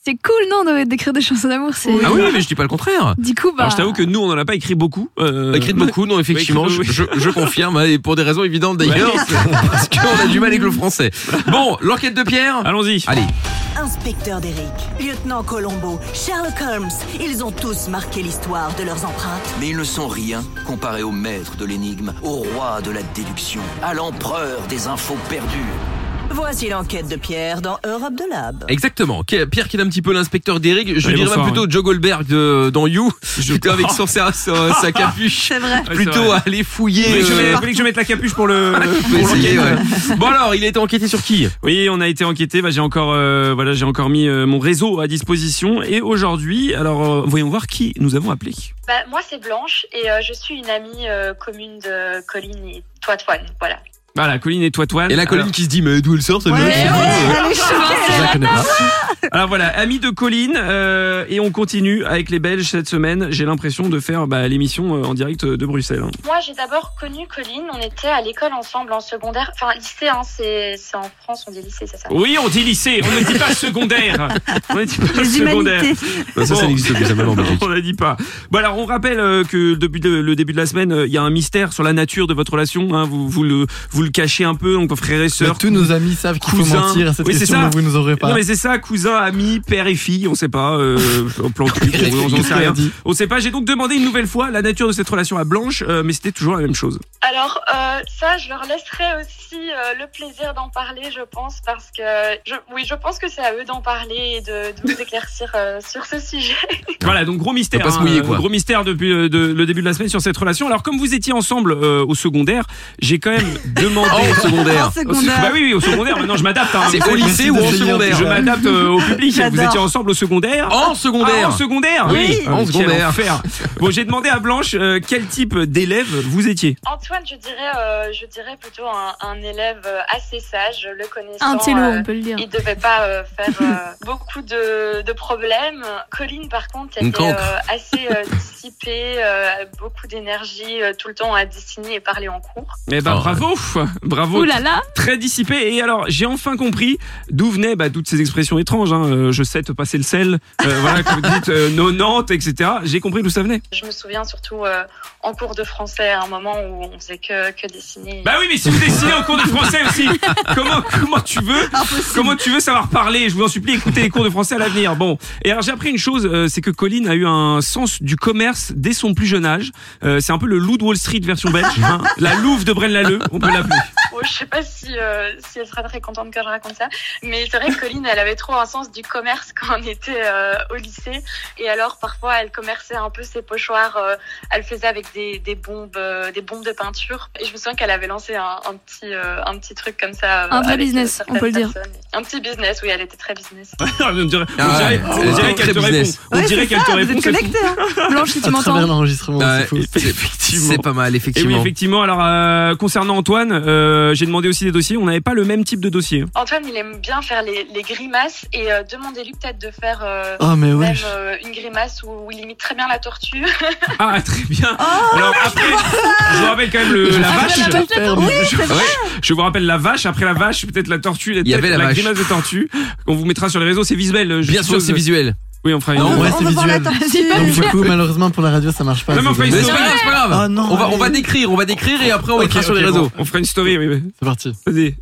[SPEAKER 4] C'est cool, non, de- d'écrire des chansons d'amour. C'est...
[SPEAKER 3] Ah oui, mais je dis pas le contraire.
[SPEAKER 4] Du coup, bah.
[SPEAKER 7] Alors, je t'avoue que nous, on en a pas écrit beaucoup. Euh...
[SPEAKER 3] Écrit beaucoup, non, effectivement,
[SPEAKER 7] Oui, écrit-
[SPEAKER 3] je, je, je confirme, hein, et pour des raisons évidentes d'ailleurs, c'est parce qu'on a du mal avec le français. Bon, l'enquête de Pierre.
[SPEAKER 7] Allons-y.
[SPEAKER 3] Allez.
[SPEAKER 2] Inspecteur Derrick, lieutenant Colombo, Sherlock Holmes, ils ont tous marqué l'histoire de leurs empreintes.
[SPEAKER 1] Mais ils ne sont rien comparé au maître de l'énigme, au roi de la déduction, à l'empereur des infos perdues.
[SPEAKER 2] Voici l'enquête de Pierre dans Europe de Lab.
[SPEAKER 3] Exactement. Qui- Pierre qui est un petit peu l'inspecteur d'Eric. Je
[SPEAKER 7] Allez,
[SPEAKER 3] dirais
[SPEAKER 7] bonsoir,
[SPEAKER 3] même plutôt
[SPEAKER 7] ouais.
[SPEAKER 3] Joe Goldberg de, dans You. Plutôt avec son, sa, sa, sa capuche.
[SPEAKER 5] C'est vrai.
[SPEAKER 7] Ouais,
[SPEAKER 3] Plutôt
[SPEAKER 7] c'est vrai.
[SPEAKER 3] à aller fouiller.
[SPEAKER 7] Vous voulez que je
[SPEAKER 3] euh,
[SPEAKER 7] mette- vous voulez que je mette la capuche pour le.
[SPEAKER 3] faut
[SPEAKER 7] pour
[SPEAKER 3] essayer,
[SPEAKER 7] l'enquête
[SPEAKER 3] ouais. Bon alors, il a été enquêté sur qui?
[SPEAKER 7] Oui, on a été enquêté. Bah, j'ai encore, euh, voilà, j'ai encore mis euh, mon réseau à disposition. Et aujourd'hui, alors, euh, voyons voir qui nous avons appelé.
[SPEAKER 11] Bah, moi, c'est Blanche et euh, je suis une amie euh, commune de Colline et toi, Toine. Voilà.
[SPEAKER 7] Voilà, Colline et toi, Toine.
[SPEAKER 3] Et la Colline
[SPEAKER 7] Alors-
[SPEAKER 3] qui se dit, mais d'où elle sort cette
[SPEAKER 5] Ouais,
[SPEAKER 3] meuf?
[SPEAKER 5] ouais,
[SPEAKER 3] Euh,
[SPEAKER 5] elle est choquée.
[SPEAKER 6] Je la connais pas.
[SPEAKER 7] Alors voilà, amis de Colline, euh, et on continue avec les Belges cette semaine. J'ai l'impression de faire bah, l'émission euh, en direct de Bruxelles. hein.
[SPEAKER 11] Moi, j'ai d'abord connu Colline. On était à l'école ensemble en secondaire. Enfin, lycée, hein, c'est, c'est en France, on dit lycée, c'est ça.
[SPEAKER 7] Oui, on dit lycée, on ne dit pas secondaire. On ne dit pas
[SPEAKER 5] Les
[SPEAKER 7] secondaire.
[SPEAKER 5] humanités.
[SPEAKER 3] bah, ça, ça
[SPEAKER 7] Bon.
[SPEAKER 3] n'existe plus, ça, maintenant, en Belgique.
[SPEAKER 7] On ne dit pas. Bon alors, on rappelle euh, que depuis le, le début de la semaine, euh, il y a un mystère sur la nature de votre relation. Hein, vous, vous le, vous le cachez un peu, donc frères et
[SPEAKER 6] Mais
[SPEAKER 7] sœurs.
[SPEAKER 6] tous nos amis savent qu'il faut
[SPEAKER 7] Cousins.
[SPEAKER 6] mentir à cette
[SPEAKER 7] Oui, c'est
[SPEAKER 6] question,
[SPEAKER 7] ça.
[SPEAKER 6] mais vous nous aurez pas.
[SPEAKER 7] Non mais c'est ça, cousin, ami, père et fille, on sait pas, euh, au plan cul, on n'en sait rien.
[SPEAKER 6] Dit.
[SPEAKER 7] On sait pas, j'ai donc demandé une nouvelle fois la nature de cette relation à Blanche, euh, mais c'était toujours la même chose.
[SPEAKER 11] Alors, euh, ça, je leur laisserai aussi euh, le plaisir d'en parler, je pense, parce que, je, oui, je pense que c'est à eux d'en parler et de, de vous éclaircir euh, sur ce sujet.
[SPEAKER 7] Voilà, donc gros mystère,
[SPEAKER 3] Faut pas se mouiller,
[SPEAKER 7] hein,
[SPEAKER 3] quoi.
[SPEAKER 7] gros mystère depuis euh, de- le début de la semaine sur cette relation. Alors comme vous étiez ensemble euh, au secondaire, j'ai quand même demandé...
[SPEAKER 3] Oh, au secondaire.
[SPEAKER 5] En secondaire.
[SPEAKER 7] Bah oui, oui, au secondaire, maintenant je m'adapte. Hein,
[SPEAKER 3] C'est
[SPEAKER 7] Vous
[SPEAKER 3] au
[SPEAKER 7] savez,
[SPEAKER 3] lycée ou en
[SPEAKER 6] de
[SPEAKER 3] secondaire?
[SPEAKER 7] Je m'adapte euh, au public. Vous
[SPEAKER 5] J'adore.
[SPEAKER 7] étiez ensemble au secondaire.
[SPEAKER 3] En secondaire.
[SPEAKER 7] Ah, en secondaire.
[SPEAKER 3] Oui,
[SPEAKER 7] Ah,
[SPEAKER 3] en
[SPEAKER 7] mais quel
[SPEAKER 3] secondaire.
[SPEAKER 7] enfer. Bon, j'ai demandé à Blanche euh, quel type d'élève vous étiez.
[SPEAKER 11] Antoine, je dirais, euh, je dirais plutôt un, un élève euh, assez sage, le connaissant.
[SPEAKER 4] Un télo,
[SPEAKER 11] euh,
[SPEAKER 4] on peut le dire.
[SPEAKER 11] Il devait pas euh, faire euh, beaucoup de, de problèmes. Colline, par contre,
[SPEAKER 3] Une
[SPEAKER 11] était
[SPEAKER 3] cancre.
[SPEAKER 11] euh, assez euh, dissipée, euh, beaucoup d'énergie, euh, tout le temps à dessiner et parler en cours.
[SPEAKER 7] Eh ben
[SPEAKER 3] Oh.
[SPEAKER 7] bravo, bravo.
[SPEAKER 4] Ouh là là.
[SPEAKER 7] Très dissipé. Et alors, j'ai enfin compris d'où venaient bah, toutes ces expressions étranges. Hein. Euh, je sais te passer le sel. Euh, voilà, que vous dites euh, nonante, et cetera. J'ai compris d'où ça venait.
[SPEAKER 11] Je me souviens surtout euh, en cours de français, à un moment où on faisait que, que dessiner.
[SPEAKER 7] Bah oui, mais si vous dessinez en cours de français aussi, comment comment tu veux comment tu veux savoir parler? Je vous en supplie, écoutez les cours de français à l'avenir. Bon, et alors j'ai appris une chose, euh, c'est que Colline a eu un sens du commerce dès son plus jeune âge. Euh, c'est un peu le loup de Wall Street version belge, hein. La louve de Braine-l'Alleud, on peut l'appeler.
[SPEAKER 11] Oh, je sais pas si, euh, si elle sera très contente que je raconte ça, mais c'est vrai que Colline, elle avait trop un sens du commerce quand on était euh, au lycée. Et alors, parfois, elle commerçait un peu ses pochoirs. Euh, elle faisait avec des, des bombes, euh, des bombes de peinture. Et je me souviens qu'elle avait lancé un, un petit, euh, un petit truc comme ça. euh,
[SPEAKER 4] Un vrai
[SPEAKER 11] avec,
[SPEAKER 4] business,
[SPEAKER 11] euh,
[SPEAKER 4] on peut le dire.
[SPEAKER 11] certaines personnes. Un petit business, oui, elle était très business.
[SPEAKER 7] on dirait, on
[SPEAKER 3] Ah
[SPEAKER 7] dirait,
[SPEAKER 3] ouais,
[SPEAKER 7] on
[SPEAKER 3] elle
[SPEAKER 7] dirait
[SPEAKER 3] était
[SPEAKER 7] qu'elle
[SPEAKER 3] très
[SPEAKER 7] te répond.
[SPEAKER 3] business.
[SPEAKER 7] On
[SPEAKER 5] Ouais,
[SPEAKER 7] dirait
[SPEAKER 5] c'est
[SPEAKER 7] qu'elle
[SPEAKER 5] ça,
[SPEAKER 7] te
[SPEAKER 5] vous
[SPEAKER 7] répond.
[SPEAKER 5] êtes
[SPEAKER 7] c'est fou.
[SPEAKER 5] connectés, hein.
[SPEAKER 4] Blanche, si tu
[SPEAKER 6] À
[SPEAKER 4] m'entends.
[SPEAKER 6] travers l'enregistrement,
[SPEAKER 3] Ouais,
[SPEAKER 6] c'est fou.
[SPEAKER 3] c'est-
[SPEAKER 7] Effectivement.
[SPEAKER 3] C'est pas mal,
[SPEAKER 7] Et oui,
[SPEAKER 3] effectivement.
[SPEAKER 7] effectivement. Alors, euh, concernant Antoine, euh, j'ai demandé aussi des dossiers. On n'avait pas le même type de dossier.
[SPEAKER 11] Antoine, il aime bien faire les, les grimaces et euh, demandez-lui peut-être de faire euh,
[SPEAKER 6] Oh, mais ouais.
[SPEAKER 11] même euh, une grimace où il imite très bien la tortue.
[SPEAKER 7] Ah, très bien. Alors après, je vous rappelle quand même le, la vache. je,
[SPEAKER 3] Ouais.
[SPEAKER 7] je vous rappelle la vache. Après la vache, peut-être la tortue.
[SPEAKER 3] Il y avait la vache.
[SPEAKER 7] grimace de tortue. On vous mettra sur les réseaux. C'est visuel. je
[SPEAKER 3] Bien sûr,
[SPEAKER 7] suppose.
[SPEAKER 3] c'est visuel.
[SPEAKER 7] Oui, on fera une.
[SPEAKER 6] Non, ouais,
[SPEAKER 5] On
[SPEAKER 6] c'est
[SPEAKER 5] veut voir la
[SPEAKER 6] visuel.
[SPEAKER 5] tortue.
[SPEAKER 6] Donc du coup, malheureusement pour la radio, ça marche pas.
[SPEAKER 7] Non, mais on fait
[SPEAKER 3] Mais
[SPEAKER 7] une
[SPEAKER 3] c'est pas
[SPEAKER 7] story.
[SPEAKER 3] grave, c'est pas grave.
[SPEAKER 6] Ah non,
[SPEAKER 3] on va, on va
[SPEAKER 6] allez.
[SPEAKER 3] décrire, on va décrire et après on
[SPEAKER 6] Ok,
[SPEAKER 3] mettra sur
[SPEAKER 6] ok,
[SPEAKER 3] les réseaux.
[SPEAKER 7] Bon, on fera une story. Oui, oui.
[SPEAKER 6] C'est parti.
[SPEAKER 7] Vas-y.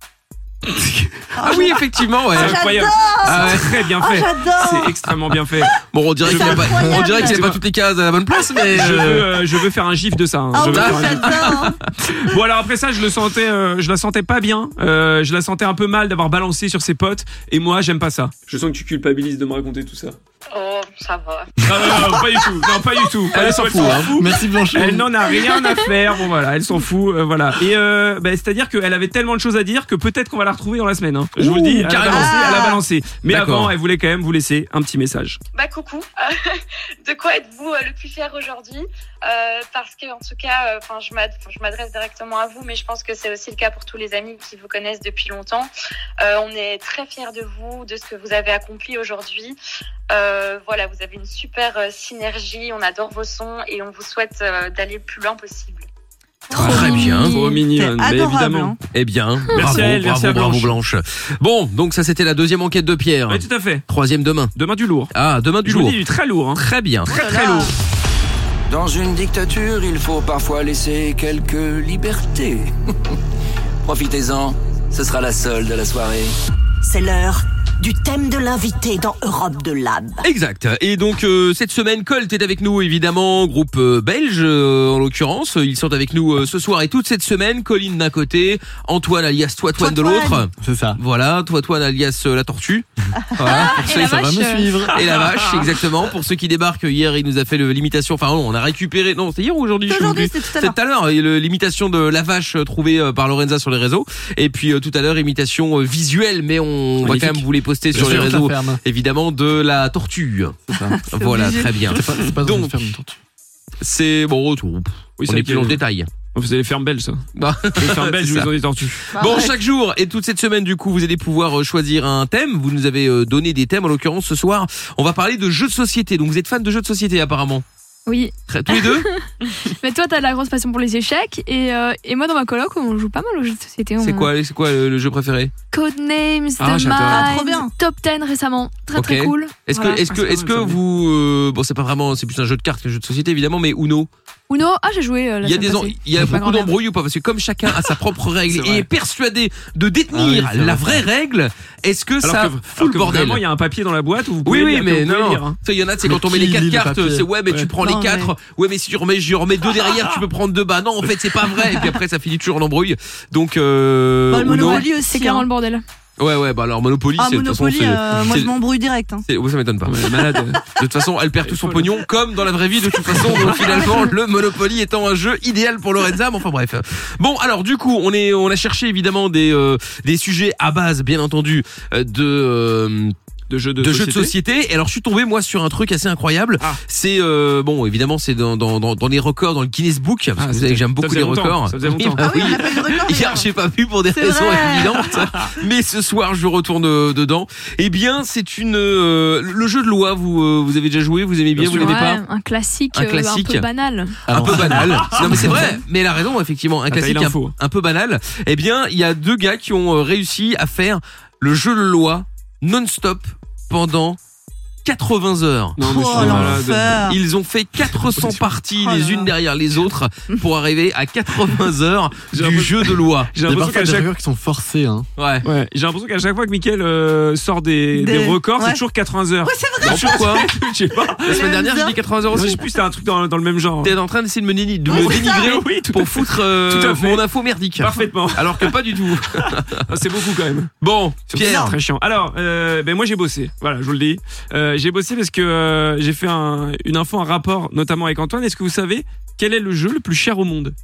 [SPEAKER 3] Ah oui, effectivement, ouais.
[SPEAKER 7] C'est incroyable.
[SPEAKER 3] Ah ouais.
[SPEAKER 7] C'est très bien
[SPEAKER 5] Oh,
[SPEAKER 7] fait.
[SPEAKER 5] j'adore.
[SPEAKER 7] C'est extrêmement bien fait.
[SPEAKER 3] Bon, on dirait qu'il a pas,
[SPEAKER 5] incroyable.
[SPEAKER 3] on dirait qu'il a pas toutes les cases à la bonne place, mais
[SPEAKER 7] Je veux,
[SPEAKER 3] euh,
[SPEAKER 7] euh, je veux faire un gif de ça. hein.
[SPEAKER 5] Ah
[SPEAKER 7] Je veux
[SPEAKER 5] oui,
[SPEAKER 7] faire un gif.
[SPEAKER 5] j'adore.
[SPEAKER 7] Bon alors après ça je le sentais euh, je la sentais pas bien, euh, je la sentais un peu mal d'avoir balancé sur ses potes et moi j'aime pas ça. Je sens que tu culpabilises de me raconter tout ça.
[SPEAKER 11] Oh, ça va.
[SPEAKER 7] Ah, non, non, pas du tout. Non, pas du tout.
[SPEAKER 3] Elle s'en fout, hein.
[SPEAKER 6] Merci Blanchot.
[SPEAKER 7] Elle n'en a rien à faire. Bon voilà, elle s'en fout, euh, voilà. Et euh, bah, c'est-à-dire qu'elle avait tellement de choses à dire que peut-être qu'on va la retrouver dans la semaine. Hein. Je vous le dis, elle a
[SPEAKER 3] carrément.
[SPEAKER 7] balancé, elle a balancé. Mais
[SPEAKER 3] D'accord.
[SPEAKER 7] avant, elle voulait quand même vous laisser un petit message.
[SPEAKER 11] Bah coucou. Euh, de quoi êtes-vous euh, le plus fier aujourd'hui euh, Parce que en tout cas, enfin, je m'ad- je m'adresse directement à vous, mais je pense que c'est aussi le cas pour tous les amis qui vous connaissent depuis longtemps. Euh, on est très fiers de vous, de ce que vous avez accompli aujourd'hui. Euh, voilà, vous avez une super euh, synergie. On adore vos sons et on vous souhaite euh, d'aller le plus loin possible.
[SPEAKER 3] Très bien.
[SPEAKER 7] Trop mignonne, mais
[SPEAKER 5] adorable,
[SPEAKER 7] évidemment.
[SPEAKER 5] hein.
[SPEAKER 3] Eh bien,
[SPEAKER 7] Merci
[SPEAKER 3] bravo,
[SPEAKER 7] à elle,
[SPEAKER 3] bravo,
[SPEAKER 7] merci à
[SPEAKER 3] bravo
[SPEAKER 7] Blanche.
[SPEAKER 3] Blanche. Bon, donc ça c'était la deuxième enquête de Pierre.
[SPEAKER 7] Oui, tout à fait.
[SPEAKER 3] Troisième demain.
[SPEAKER 7] Demain du lourd.
[SPEAKER 3] Ah, demain du
[SPEAKER 7] Je vous
[SPEAKER 3] lourd.
[SPEAKER 7] dis du très lourd. Hein.
[SPEAKER 3] Très bien.
[SPEAKER 7] Très très lourd.
[SPEAKER 1] Dans une dictature, il faut parfois laisser quelques libertés. Profitez-en, ce sera la seule de la soirée.
[SPEAKER 12] C'est l'heure du thème de l'invité dans Europe de Lab.
[SPEAKER 3] Exact. Et donc euh, cette semaine, Colt est avec nous évidemment, groupe euh, belge euh, en l'occurrence. Ils sont avec nous euh, ce soir et toute cette semaine. Colline d'un côté, Antoine alias Toitoine de l'autre.
[SPEAKER 6] C'est ça.
[SPEAKER 3] Voilà, Toitoine alias euh, la tortue. Voilà, pour
[SPEAKER 4] Et
[SPEAKER 3] ceux-
[SPEAKER 4] la
[SPEAKER 3] ça va
[SPEAKER 4] vache.
[SPEAKER 3] me suivre. Et la vache, exactement. Pour ceux qui débarquent, hier il nous a fait le- l'imitation. Enfin, on a récupéré. Non, c'est hier ou aujourd'hui?
[SPEAKER 5] C'est
[SPEAKER 3] je sais
[SPEAKER 5] aujourd'hui,
[SPEAKER 3] plus.
[SPEAKER 5] c'est tout à
[SPEAKER 3] C'est
[SPEAKER 5] l'heure.
[SPEAKER 3] tout à l'heure. et le- L'imitation de la vache euh, trouvée euh, par Lorenza sur les réseaux. Et puis euh, tout à l'heure, imitation euh, visuelle, mais on va
[SPEAKER 6] Magnifique.
[SPEAKER 3] quand même vous les poster
[SPEAKER 6] Bien
[SPEAKER 3] sur les
[SPEAKER 6] sûr,
[SPEAKER 3] réseaux.
[SPEAKER 6] la ferme.
[SPEAKER 3] Évidemment de la tortue.
[SPEAKER 6] C'est ça.
[SPEAKER 3] Voilà,
[SPEAKER 5] obligé.
[SPEAKER 3] très bien.
[SPEAKER 6] C'est pas, c'est pas dans
[SPEAKER 3] Donc,
[SPEAKER 6] une ferme, une tortue.
[SPEAKER 3] C'est bon retour.
[SPEAKER 7] Oui,
[SPEAKER 3] On
[SPEAKER 7] c'est
[SPEAKER 3] est plus dans le détail.
[SPEAKER 7] Vous avez les fermes belges, ça.
[SPEAKER 3] Bah,
[SPEAKER 7] Les fermes belges
[SPEAKER 3] c'est
[SPEAKER 7] où
[SPEAKER 3] ça.
[SPEAKER 7] ils ont des tortues.
[SPEAKER 3] Bon, chaque jour et toute cette semaine, du coup, vous allez pouvoir euh, choisir un thème. Vous nous avez euh, donné des thèmes. En l'occurrence, ce soir, on va parler de jeux de société. Donc, vous êtes fan de jeux de société, apparemment.
[SPEAKER 4] Oui.
[SPEAKER 3] Très- Tous les deux.
[SPEAKER 4] Mais toi, t'as de la grosse passion pour les échecs. Et, euh, et moi, dans ma coloc, on joue pas mal aux jeux de société.
[SPEAKER 3] C'est
[SPEAKER 4] On-
[SPEAKER 3] quoi, c'est quoi euh, le jeu préféré?
[SPEAKER 4] Codenames,
[SPEAKER 7] Ah,
[SPEAKER 4] The
[SPEAKER 7] j'adore.
[SPEAKER 5] Ah, trop
[SPEAKER 4] Mind,
[SPEAKER 5] bien.
[SPEAKER 4] Top dix récemment. Très
[SPEAKER 3] Ok.
[SPEAKER 4] très cool.
[SPEAKER 3] Est-ce
[SPEAKER 4] Voilà.
[SPEAKER 3] que, est-ce que,
[SPEAKER 7] Ah, c'est
[SPEAKER 3] est-ce
[SPEAKER 7] pas
[SPEAKER 3] que
[SPEAKER 7] mal, ça.
[SPEAKER 3] vous, euh, bon, c'est pas vraiment, c'est plus un jeu de cartes qu'un jeu de société, évidemment, mais Uno.
[SPEAKER 4] Uno, ah, j'ai joué. euh, la
[SPEAKER 3] Il y a
[SPEAKER 4] semaine
[SPEAKER 3] des, en-
[SPEAKER 4] passée.
[SPEAKER 3] il y a
[SPEAKER 4] Avec ma
[SPEAKER 3] beaucoup
[SPEAKER 4] grand-mère.
[SPEAKER 3] d'embrouilles ou pas? Parce que comme chacun a sa propre règle
[SPEAKER 7] C'est
[SPEAKER 3] et
[SPEAKER 7] vrai.
[SPEAKER 3] est persuadé de détenir
[SPEAKER 6] Ah oui, c'est
[SPEAKER 3] la
[SPEAKER 6] vrai.
[SPEAKER 3] vraie règle, est-ce que
[SPEAKER 7] Alors
[SPEAKER 3] ça
[SPEAKER 7] que,
[SPEAKER 3] fout
[SPEAKER 7] alors
[SPEAKER 3] le
[SPEAKER 7] que
[SPEAKER 3] bordel?
[SPEAKER 7] vraiment, il y a un papier dans la boîte où vous
[SPEAKER 3] Oui,
[SPEAKER 7] pouvez
[SPEAKER 3] oui,
[SPEAKER 7] lire,
[SPEAKER 3] mais
[SPEAKER 7] que vous pouvez
[SPEAKER 3] non,
[SPEAKER 7] lire,
[SPEAKER 3] non.
[SPEAKER 7] hein.
[SPEAKER 3] Tu sais, il y en a, c'est
[SPEAKER 6] Mais
[SPEAKER 3] quand on met
[SPEAKER 6] qui
[SPEAKER 3] les quatre
[SPEAKER 6] lit le
[SPEAKER 3] cartes,
[SPEAKER 6] papier?
[SPEAKER 3] c'est ouais, mais
[SPEAKER 7] Ouais.
[SPEAKER 3] tu prends
[SPEAKER 5] Non,
[SPEAKER 3] les quatre. Ouais, mais si tu remets, je remets deux derrière, tu peux prendre deux. Bah non, en fait, c'est pas vrai. Et puis après, ça finit toujours en embrouille. Donc, euh,
[SPEAKER 5] Bah, le
[SPEAKER 3] Uno.
[SPEAKER 5] Monopoly aussi.
[SPEAKER 4] C'est clairement
[SPEAKER 5] hein.
[SPEAKER 4] le bordel.
[SPEAKER 3] Ouais, ouais, bah alors Monopoly,
[SPEAKER 5] Ah,
[SPEAKER 3] c'est de toute façon,
[SPEAKER 5] Monopoly,
[SPEAKER 3] c'est-
[SPEAKER 5] euh, moi
[SPEAKER 3] c'est-
[SPEAKER 5] je m'embrouille direct. hein.
[SPEAKER 3] c'est- ouais, ça m'étonne pas.
[SPEAKER 7] Ouais, malade.
[SPEAKER 3] De toute façon, elle perd tout son
[SPEAKER 7] folle.
[SPEAKER 3] pognon, comme dans la vraie vie, de toute façon. Donc finalement, le Monopoly étant un jeu idéal pour Lorenza. Mais enfin bref. Bon, alors du coup, on est, on a cherché évidemment des, euh, des sujets à base, bien entendu, euh, de. euh,
[SPEAKER 7] De jeux de,
[SPEAKER 3] de jeux de société. Et alors je suis tombé moi sur un truc assez incroyable.
[SPEAKER 7] Ah.
[SPEAKER 3] C'est euh, bon évidemment c'est dans, dans, dans, dans les records, dans le Guinness Book, parce
[SPEAKER 7] Ah,
[SPEAKER 3] que vous
[SPEAKER 7] ça
[SPEAKER 3] savez que
[SPEAKER 7] faisait-
[SPEAKER 3] j'aime
[SPEAKER 7] ça
[SPEAKER 3] beaucoup
[SPEAKER 7] faisait
[SPEAKER 3] les
[SPEAKER 7] longtemps,
[SPEAKER 3] records.
[SPEAKER 7] ça faisait longtemps.
[SPEAKER 3] bah
[SPEAKER 5] Ah oui,
[SPEAKER 3] oui.
[SPEAKER 5] on a pas eu le record,
[SPEAKER 3] Hier
[SPEAKER 5] hier.
[SPEAKER 3] j'ai pas pu pour des
[SPEAKER 5] C'est
[SPEAKER 3] raisons
[SPEAKER 5] vrai.
[SPEAKER 3] évidentes. Mais ce soir je retourne euh, dedans. Eh bien c'est une euh, le jeu de loi. Vous euh, vous avez déjà joué, vous aimez bien,
[SPEAKER 7] Bien
[SPEAKER 3] vous
[SPEAKER 7] sûr.
[SPEAKER 3] l'aimez
[SPEAKER 4] Ouais,
[SPEAKER 3] pas?
[SPEAKER 4] un classique,
[SPEAKER 3] Un
[SPEAKER 4] euh,
[SPEAKER 3] classique.
[SPEAKER 4] un peu banal.
[SPEAKER 3] Un peu banal. Non mais c'est
[SPEAKER 7] Ah,
[SPEAKER 3] vrai. Mais elle a raison effectivement. Un
[SPEAKER 7] Ah, t'as eu
[SPEAKER 3] classique un,
[SPEAKER 7] l'info.
[SPEAKER 3] un peu banal. Eh bien il y a deux gars qui ont euh, réussi à faire le jeu de loi non-stop pendant quatre-vingts heures.
[SPEAKER 7] Non, mais je
[SPEAKER 5] Oh
[SPEAKER 7] suis malade.
[SPEAKER 5] l'enfer.
[SPEAKER 3] Ils ont fait quatre cents parties
[SPEAKER 5] Oh là
[SPEAKER 3] les
[SPEAKER 5] là.
[SPEAKER 3] unes derrière les autres pour arriver à quatre-vingts heures
[SPEAKER 7] J'ai
[SPEAKER 3] du
[SPEAKER 7] l'impression-
[SPEAKER 3] jeu de loi.
[SPEAKER 7] J'ai
[SPEAKER 6] Il y a
[SPEAKER 7] l'impression
[SPEAKER 6] parfois
[SPEAKER 7] qu'à
[SPEAKER 6] des
[SPEAKER 7] chaque
[SPEAKER 6] records qui sont forcés. Hein.
[SPEAKER 3] Ouais.
[SPEAKER 7] Ouais, j'ai l'impression qu'à chaque fois que Mickaël euh, sort des,
[SPEAKER 5] Des-
[SPEAKER 7] des records,
[SPEAKER 5] ouais.
[SPEAKER 7] c'est toujours quatre-vingts heures.
[SPEAKER 5] Ouais, c'est vrai.
[SPEAKER 3] Non, pourquoi?
[SPEAKER 7] Je sais pas.
[SPEAKER 3] La semaine dernière, j'ai dit quatre-vingts heures
[SPEAKER 7] Non, je
[SPEAKER 3] aussi.
[SPEAKER 7] sais plus, c'était un truc dans, dans le même genre.
[SPEAKER 3] T'es en train d'essayer de me, déni- de me
[SPEAKER 7] Oui,
[SPEAKER 3] dénigrer
[SPEAKER 7] oui, tout à
[SPEAKER 3] pour
[SPEAKER 7] fait.
[SPEAKER 3] foutre euh,
[SPEAKER 7] Tout à fait.
[SPEAKER 3] mon info merdique.
[SPEAKER 7] Parfaitement.
[SPEAKER 3] Alors que pas du tout.
[SPEAKER 7] Ah, c'est beaucoup quand même.
[SPEAKER 3] Bon,
[SPEAKER 7] C'est
[SPEAKER 3] Pierre.
[SPEAKER 7] très chiant. Alors, euh, ben moi j'ai bossé. Voilà, je vous le dis. Euh, j'ai bossé parce que euh, j'ai fait un, une info, un rapport, notamment avec Antoine. Est-ce que vous savez quel est le jeu le plus cher au monde?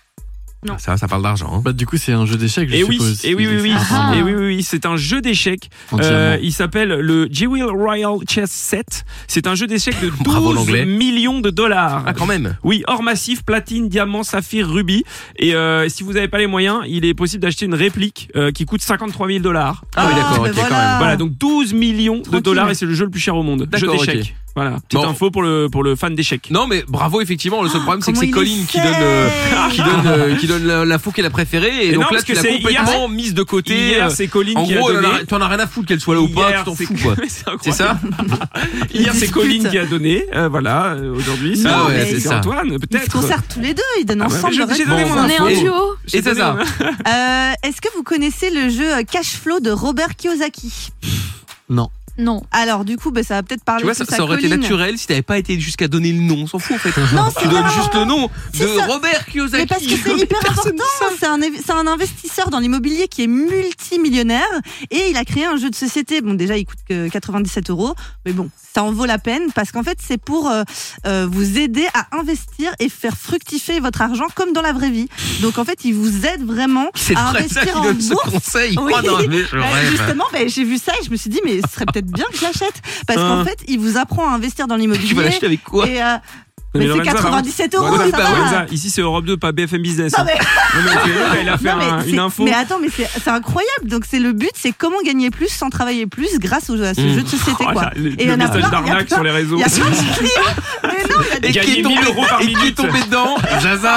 [SPEAKER 3] Ah, Ça, ça parle d'argent. hein.
[SPEAKER 6] Bah, du coup, c'est un jeu d'échecs, je
[SPEAKER 7] Et oui,
[SPEAKER 6] suppose.
[SPEAKER 7] et oui, oui, oui,
[SPEAKER 4] Ah.
[SPEAKER 7] et oui, oui, oui, c'est un jeu d'échecs.
[SPEAKER 6] En
[SPEAKER 7] Euh,
[SPEAKER 6] diamant.
[SPEAKER 7] il s'appelle le Jewel Royal Chess Set. C'est un jeu d'échecs de
[SPEAKER 3] Bravo,
[SPEAKER 7] douze
[SPEAKER 3] l'anglais.
[SPEAKER 7] millions de dollars.
[SPEAKER 3] Ah, quand même.
[SPEAKER 7] Oui, or massif, platine, diamant, saphir, rubis. Et euh, si vous n'avez pas les moyens, il est possible d'acheter une réplique euh, qui coûte cinquante-trois mille dollars.
[SPEAKER 3] Ah oui, d'accord,
[SPEAKER 5] mais
[SPEAKER 3] ok, quand
[SPEAKER 5] voilà.
[SPEAKER 3] même.
[SPEAKER 7] Voilà, donc douze millions de
[SPEAKER 5] Tranquille.
[SPEAKER 7] dollars et c'est le jeu le plus cher au monde. Jeu
[SPEAKER 3] D'accord,
[SPEAKER 7] d'échecs.
[SPEAKER 3] ok.
[SPEAKER 7] Voilà, petite
[SPEAKER 3] Bon.
[SPEAKER 7] info pour le, pour le fan d'échecs.
[SPEAKER 3] Non mais bravo effectivement. Le seul problème c'est que
[SPEAKER 5] comment
[SPEAKER 3] c'est
[SPEAKER 5] il
[SPEAKER 3] Colline qui
[SPEAKER 5] essaie.
[SPEAKER 3] donne euh, qui donne euh, qui donne la- l'info qu'elle a préférée et,
[SPEAKER 7] Et
[SPEAKER 3] donc
[SPEAKER 7] non,
[SPEAKER 3] là
[SPEAKER 7] parce
[SPEAKER 3] tu
[SPEAKER 7] que
[SPEAKER 3] l'as
[SPEAKER 7] c'est
[SPEAKER 3] complètement mise de côté.
[SPEAKER 7] Hier,
[SPEAKER 3] euh,
[SPEAKER 7] c'est Colline
[SPEAKER 3] En
[SPEAKER 7] qui
[SPEAKER 3] gros,
[SPEAKER 7] a donné.
[SPEAKER 3] t'en as rien à foutre qu'elle soit là ou pas,
[SPEAKER 7] Hier,
[SPEAKER 3] tu t'en
[SPEAKER 7] c'est-
[SPEAKER 3] fous quoi.
[SPEAKER 7] Mais c'est
[SPEAKER 3] C'est ça?
[SPEAKER 7] Hier, c'est
[SPEAKER 5] Dispute.
[SPEAKER 7] Colline qui a donné. Euh, voilà, euh, aujourd'hui, c'est
[SPEAKER 3] Ah ouais,
[SPEAKER 5] mais
[SPEAKER 3] c'est
[SPEAKER 7] c'est
[SPEAKER 3] ça.
[SPEAKER 7] Antoine,
[SPEAKER 5] Ils se
[SPEAKER 7] peut-être.
[SPEAKER 5] concertent tous les deux, ils donnent
[SPEAKER 7] Ah ouais,
[SPEAKER 5] ensemble.
[SPEAKER 7] mais
[SPEAKER 5] le
[SPEAKER 7] j'ai
[SPEAKER 5] récord.
[SPEAKER 7] donné mon
[SPEAKER 4] On est
[SPEAKER 7] info.
[SPEAKER 4] en duo.
[SPEAKER 7] J'ai
[SPEAKER 3] Et c'est
[SPEAKER 7] donné
[SPEAKER 3] ça.
[SPEAKER 7] mon-
[SPEAKER 5] Euh, Est-ce que vous connaissez le jeu euh, Cash Flow de Robert Kiyosaki?
[SPEAKER 6] Non.
[SPEAKER 4] Non.
[SPEAKER 5] Alors du coup, bah, ça va peut-être parler
[SPEAKER 3] Tu vois,
[SPEAKER 5] plus
[SPEAKER 3] ça,
[SPEAKER 5] à
[SPEAKER 3] ça aurait été
[SPEAKER 5] Colline.
[SPEAKER 3] naturel si t'avais pas été jusqu'à donner le nom. On s'en fout en fait.
[SPEAKER 5] Non,
[SPEAKER 3] Tu
[SPEAKER 5] c'est
[SPEAKER 3] donnes
[SPEAKER 5] vrai.
[SPEAKER 3] juste le nom
[SPEAKER 5] C'est
[SPEAKER 3] de
[SPEAKER 5] ça.
[SPEAKER 3] Robert Kiyosaki.
[SPEAKER 5] Mais parce que c'est hyper
[SPEAKER 3] Personne
[SPEAKER 5] important.
[SPEAKER 3] ne sait.
[SPEAKER 5] C'est un, évi- c'est un investisseur dans l'immobilier qui est multimillionnaire et il a créé un jeu de société. Bon, déjà, il coûte que quatre-vingt-dix-sept euros, mais bon, ça en vaut la peine parce qu'en fait, c'est pour euh, euh, vous aider à investir et faire fructifier votre argent comme dans la vraie vie. Donc, en fait, il vous aide vraiment
[SPEAKER 3] C'est
[SPEAKER 5] à
[SPEAKER 3] vrai ça
[SPEAKER 5] investir
[SPEAKER 3] qui
[SPEAKER 5] en
[SPEAKER 3] donne ce
[SPEAKER 5] bourse.
[SPEAKER 3] conseil.
[SPEAKER 5] Oui.
[SPEAKER 3] Oh non, mais je
[SPEAKER 5] Bah,
[SPEAKER 3] rêve.
[SPEAKER 5] justement, bah, j'ai vu ça et je me suis dit, mais ce serait peut-être bien que je l'achète. Parce qu'en
[SPEAKER 3] Hein.
[SPEAKER 5] fait, il vous apprend à investir dans l'immobilier.
[SPEAKER 3] Tu vas l'acheter avec quoi?
[SPEAKER 5] et, euh,
[SPEAKER 7] Non,
[SPEAKER 5] mais c'est
[SPEAKER 7] Lorenza,
[SPEAKER 5] quatre-vingt-dix-sept euros,
[SPEAKER 7] Lorenza,
[SPEAKER 5] ça va.
[SPEAKER 7] Lorenza, ici c'est Europe deux, pas B F M Business.
[SPEAKER 5] Non, mais-
[SPEAKER 7] Non, mais c'est- il a fait
[SPEAKER 5] Non, mais
[SPEAKER 7] un-
[SPEAKER 5] c'est-
[SPEAKER 7] une info.
[SPEAKER 5] Mais attends, mais c'est c'est incroyable. Donc c'est le but, c'est comment gagner plus sans travailler plus grâce au, à ce
[SPEAKER 3] Mmh.
[SPEAKER 5] jeu de société,
[SPEAKER 7] Oh,
[SPEAKER 5] quoi.
[SPEAKER 7] là, le,
[SPEAKER 5] Et il y
[SPEAKER 7] le
[SPEAKER 5] en a
[SPEAKER 7] message
[SPEAKER 5] plein, il y a
[SPEAKER 7] d'arnaque
[SPEAKER 5] plein-
[SPEAKER 7] sur les réseaux.
[SPEAKER 5] Il y a plein de clients. Mais non, il y a des
[SPEAKER 3] Et qui est
[SPEAKER 7] Gagner
[SPEAKER 3] tombé
[SPEAKER 7] mille euros par
[SPEAKER 3] et qui est
[SPEAKER 7] minute.
[SPEAKER 3] tombé dedans? Jaza.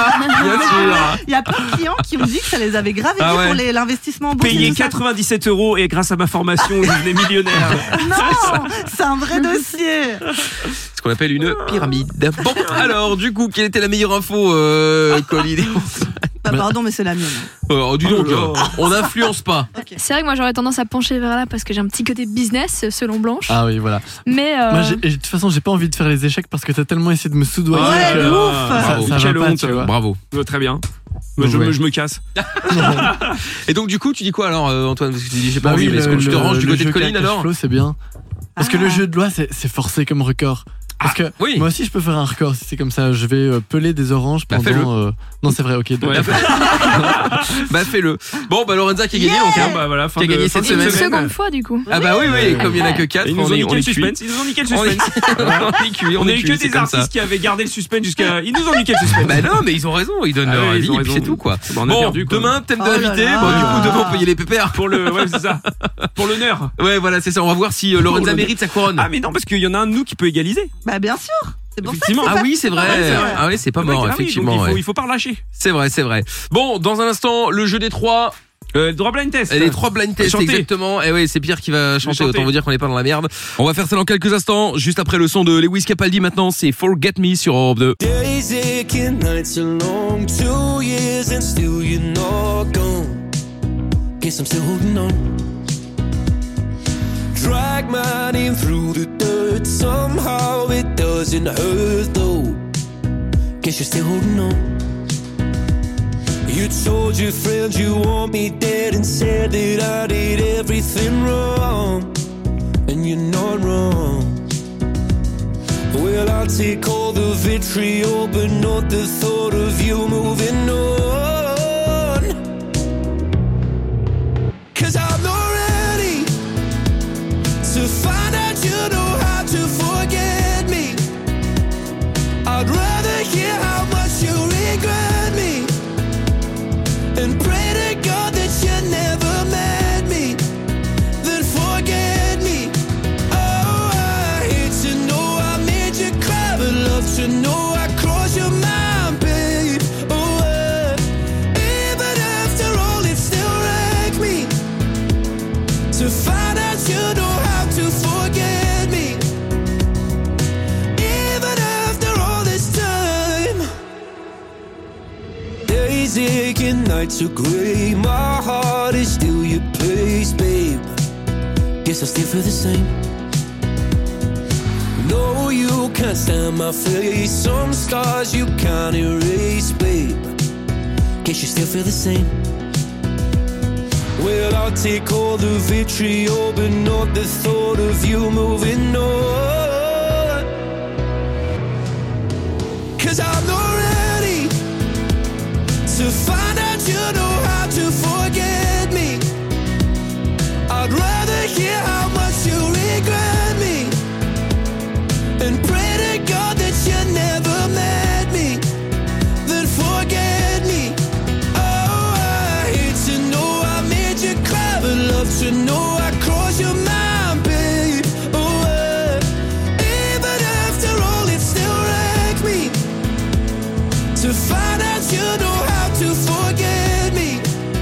[SPEAKER 7] Bien sûr.
[SPEAKER 5] Il y a plein de clients qui ont dit que ça les avait grave aidés
[SPEAKER 7] Ah ouais.
[SPEAKER 5] pour les- l'investissement en bourse.
[SPEAKER 7] Payer
[SPEAKER 5] et tout ça.
[SPEAKER 7] quatre-vingt-dix-sept euros et grâce à ma formation, je devenais millionnaire.
[SPEAKER 5] Non, c'est un vrai dossier.
[SPEAKER 3] Ce qu'on appelle une pyramide. Bon, alors, du coup, quelle était la meilleure info, euh, Colline?
[SPEAKER 5] Bah, pardon, mais c'est la mienne.
[SPEAKER 3] Oh, dis donc, euh, on n'influence pas.
[SPEAKER 4] C'est vrai que moi j'aurais tendance à pencher vers là parce que j'ai un petit côté business selon Blanche.
[SPEAKER 6] Ah oui, voilà.
[SPEAKER 4] Mais euh,
[SPEAKER 6] Moi, j'ai- et de toute façon, j'ai pas envie de faire les échecs parce que t'as tellement essayé de me soudoyer.
[SPEAKER 7] Ouais,
[SPEAKER 6] que
[SPEAKER 7] de ouf.
[SPEAKER 6] Ça,
[SPEAKER 7] Bravo.
[SPEAKER 6] ça
[SPEAKER 7] Quelle
[SPEAKER 6] va pas,
[SPEAKER 7] honte.
[SPEAKER 6] tu vois.
[SPEAKER 3] Bravo.
[SPEAKER 7] Euh, Très bien.
[SPEAKER 6] Donc,
[SPEAKER 7] je,
[SPEAKER 6] ouais.
[SPEAKER 7] me, je me casse.
[SPEAKER 3] Et donc, du coup, tu dis quoi alors, euh, Antoine? Parce que tu dis, j'ai pas
[SPEAKER 6] Bah
[SPEAKER 3] envie,
[SPEAKER 6] oui,
[SPEAKER 3] mais est-ce que
[SPEAKER 6] le-
[SPEAKER 3] tu te ranges du
[SPEAKER 6] le
[SPEAKER 3] côté de
[SPEAKER 6] jeu
[SPEAKER 3] Colline
[SPEAKER 6] cash
[SPEAKER 3] alors?
[SPEAKER 6] flow, c'est bien. Parce que le jeu de loi, c'est c'est forcé comme record. Parce que
[SPEAKER 3] oui.
[SPEAKER 6] moi aussi, je peux faire un record si c'est comme ça. Je vais euh, peler des oranges
[SPEAKER 3] Bah,
[SPEAKER 6] pendant.
[SPEAKER 3] fais-le.
[SPEAKER 6] euh, Non, c'est vrai, ok.
[SPEAKER 3] Ouais. Bah fais-le. Bon bah Lorenza qui a gagné
[SPEAKER 5] Yeah.
[SPEAKER 3] donc hein.
[SPEAKER 7] Bah voilà, fin
[SPEAKER 3] Qui a
[SPEAKER 7] de-
[SPEAKER 3] gagné
[SPEAKER 7] fin
[SPEAKER 3] cette
[SPEAKER 7] de
[SPEAKER 4] une
[SPEAKER 3] semaine.
[SPEAKER 4] seconde fois du coup.
[SPEAKER 3] Ah bah oui oui, comme il y en a que quatre,
[SPEAKER 7] Ils nous
[SPEAKER 3] on
[SPEAKER 7] ont
[SPEAKER 3] est
[SPEAKER 7] niqué
[SPEAKER 3] on
[SPEAKER 7] le
[SPEAKER 3] est cuit.
[SPEAKER 7] suspense. Ils nous ont niqué le
[SPEAKER 3] On est
[SPEAKER 7] suspense.
[SPEAKER 3] on est cuit,
[SPEAKER 7] On
[SPEAKER 3] on
[SPEAKER 7] a
[SPEAKER 3] est
[SPEAKER 7] eu que
[SPEAKER 3] cuit, c'est
[SPEAKER 7] des
[SPEAKER 3] comme ça.
[SPEAKER 7] artistes qui avaient gardé le suspense jusqu'à. Ils nous ont niqué le suspense.
[SPEAKER 3] Bah non, mais ils ont raison, ils donnent
[SPEAKER 7] Ah
[SPEAKER 3] leur
[SPEAKER 7] oui, ils
[SPEAKER 3] avis
[SPEAKER 7] ont
[SPEAKER 3] et puis
[SPEAKER 7] raison.
[SPEAKER 3] c'est tout quoi.
[SPEAKER 7] Bah, on a
[SPEAKER 3] Bon,
[SPEAKER 7] perdu, quoi.
[SPEAKER 3] demain thème
[SPEAKER 5] Oh là
[SPEAKER 3] d'invité,
[SPEAKER 5] là.
[SPEAKER 3] bon du coup demain on payer les pépères.
[SPEAKER 7] Pour le, ouais, c'est ça. Pour l'honneur.
[SPEAKER 3] Ouais voilà, c'est ça, on va voir si euh, Lorenza mérite sa couronne.
[SPEAKER 7] Ah mais non, parce qu'il y en a un de nous qui peut égaliser.
[SPEAKER 5] Bah, bien sûr. C'est pour ça que
[SPEAKER 7] Effectivement.
[SPEAKER 5] c'est
[SPEAKER 3] Ah
[SPEAKER 5] pas-
[SPEAKER 3] oui, c'est vrai.
[SPEAKER 7] Ouais, c'est vrai.
[SPEAKER 3] Ah oui, c'est pas
[SPEAKER 7] Ouais,
[SPEAKER 3] mort
[SPEAKER 7] bah oui,
[SPEAKER 3] effectivement.
[SPEAKER 7] donc il faut,
[SPEAKER 3] ouais.
[SPEAKER 7] il faut pas relâcher.
[SPEAKER 3] C'est vrai, c'est vrai. Bon, dans un instant, le jeu des trois.
[SPEAKER 7] Euh, droit blind test.
[SPEAKER 3] Et les trois blind tests,
[SPEAKER 7] Chanter.
[SPEAKER 3] exactement. Et oui, c'est Pierre qui va chanter.
[SPEAKER 7] chanter.
[SPEAKER 3] Autant vous dire qu'on n'est pas dans la merde. On va faire ça dans quelques instants. Juste après le son de Lewis Capaldi maintenant, c'est Forget Me sur Europe deux.
[SPEAKER 13] Days aching, nights are long, two years and still you're not gone. Guess I'm still holding on. Drag my name through the dirt, somehow it doesn't hurt though. Guess you're still holding on. You told your friends you want me dead and said that I did everything wrong. And you're not wrong. Well, I'll take all the vitriol, but not the thought of you moving on. 'Cause I'm not ready to find out you know how to forget me. I'd rather hear how much you regret me and pray to God that you never met me, then forget me. Oh, I hate to know I made you cry, but love to know I crossed your mind, babe. Oh, uh, even after all, it still wrecked me to find out you know how to forget me. Even after all this time, days aching, nights are grey. My heart is still your place, babe. Guess I still feel the same. No, you can't stand my face. Some scars you can't erase, babe. Guess you still feel the same. Well, I'll take all the vitriol, but not the thought of you moving on. 'Cause I'm not ready to find out you know how to forget me. I'd rather hear how much you regret me and pray to God that you never met me, then forget me. Oh, I hate to know I made you cry, but love to know I crossed your mind, babe. Oh, uh, even after all, it still wrecked me to find out you know how to forget me.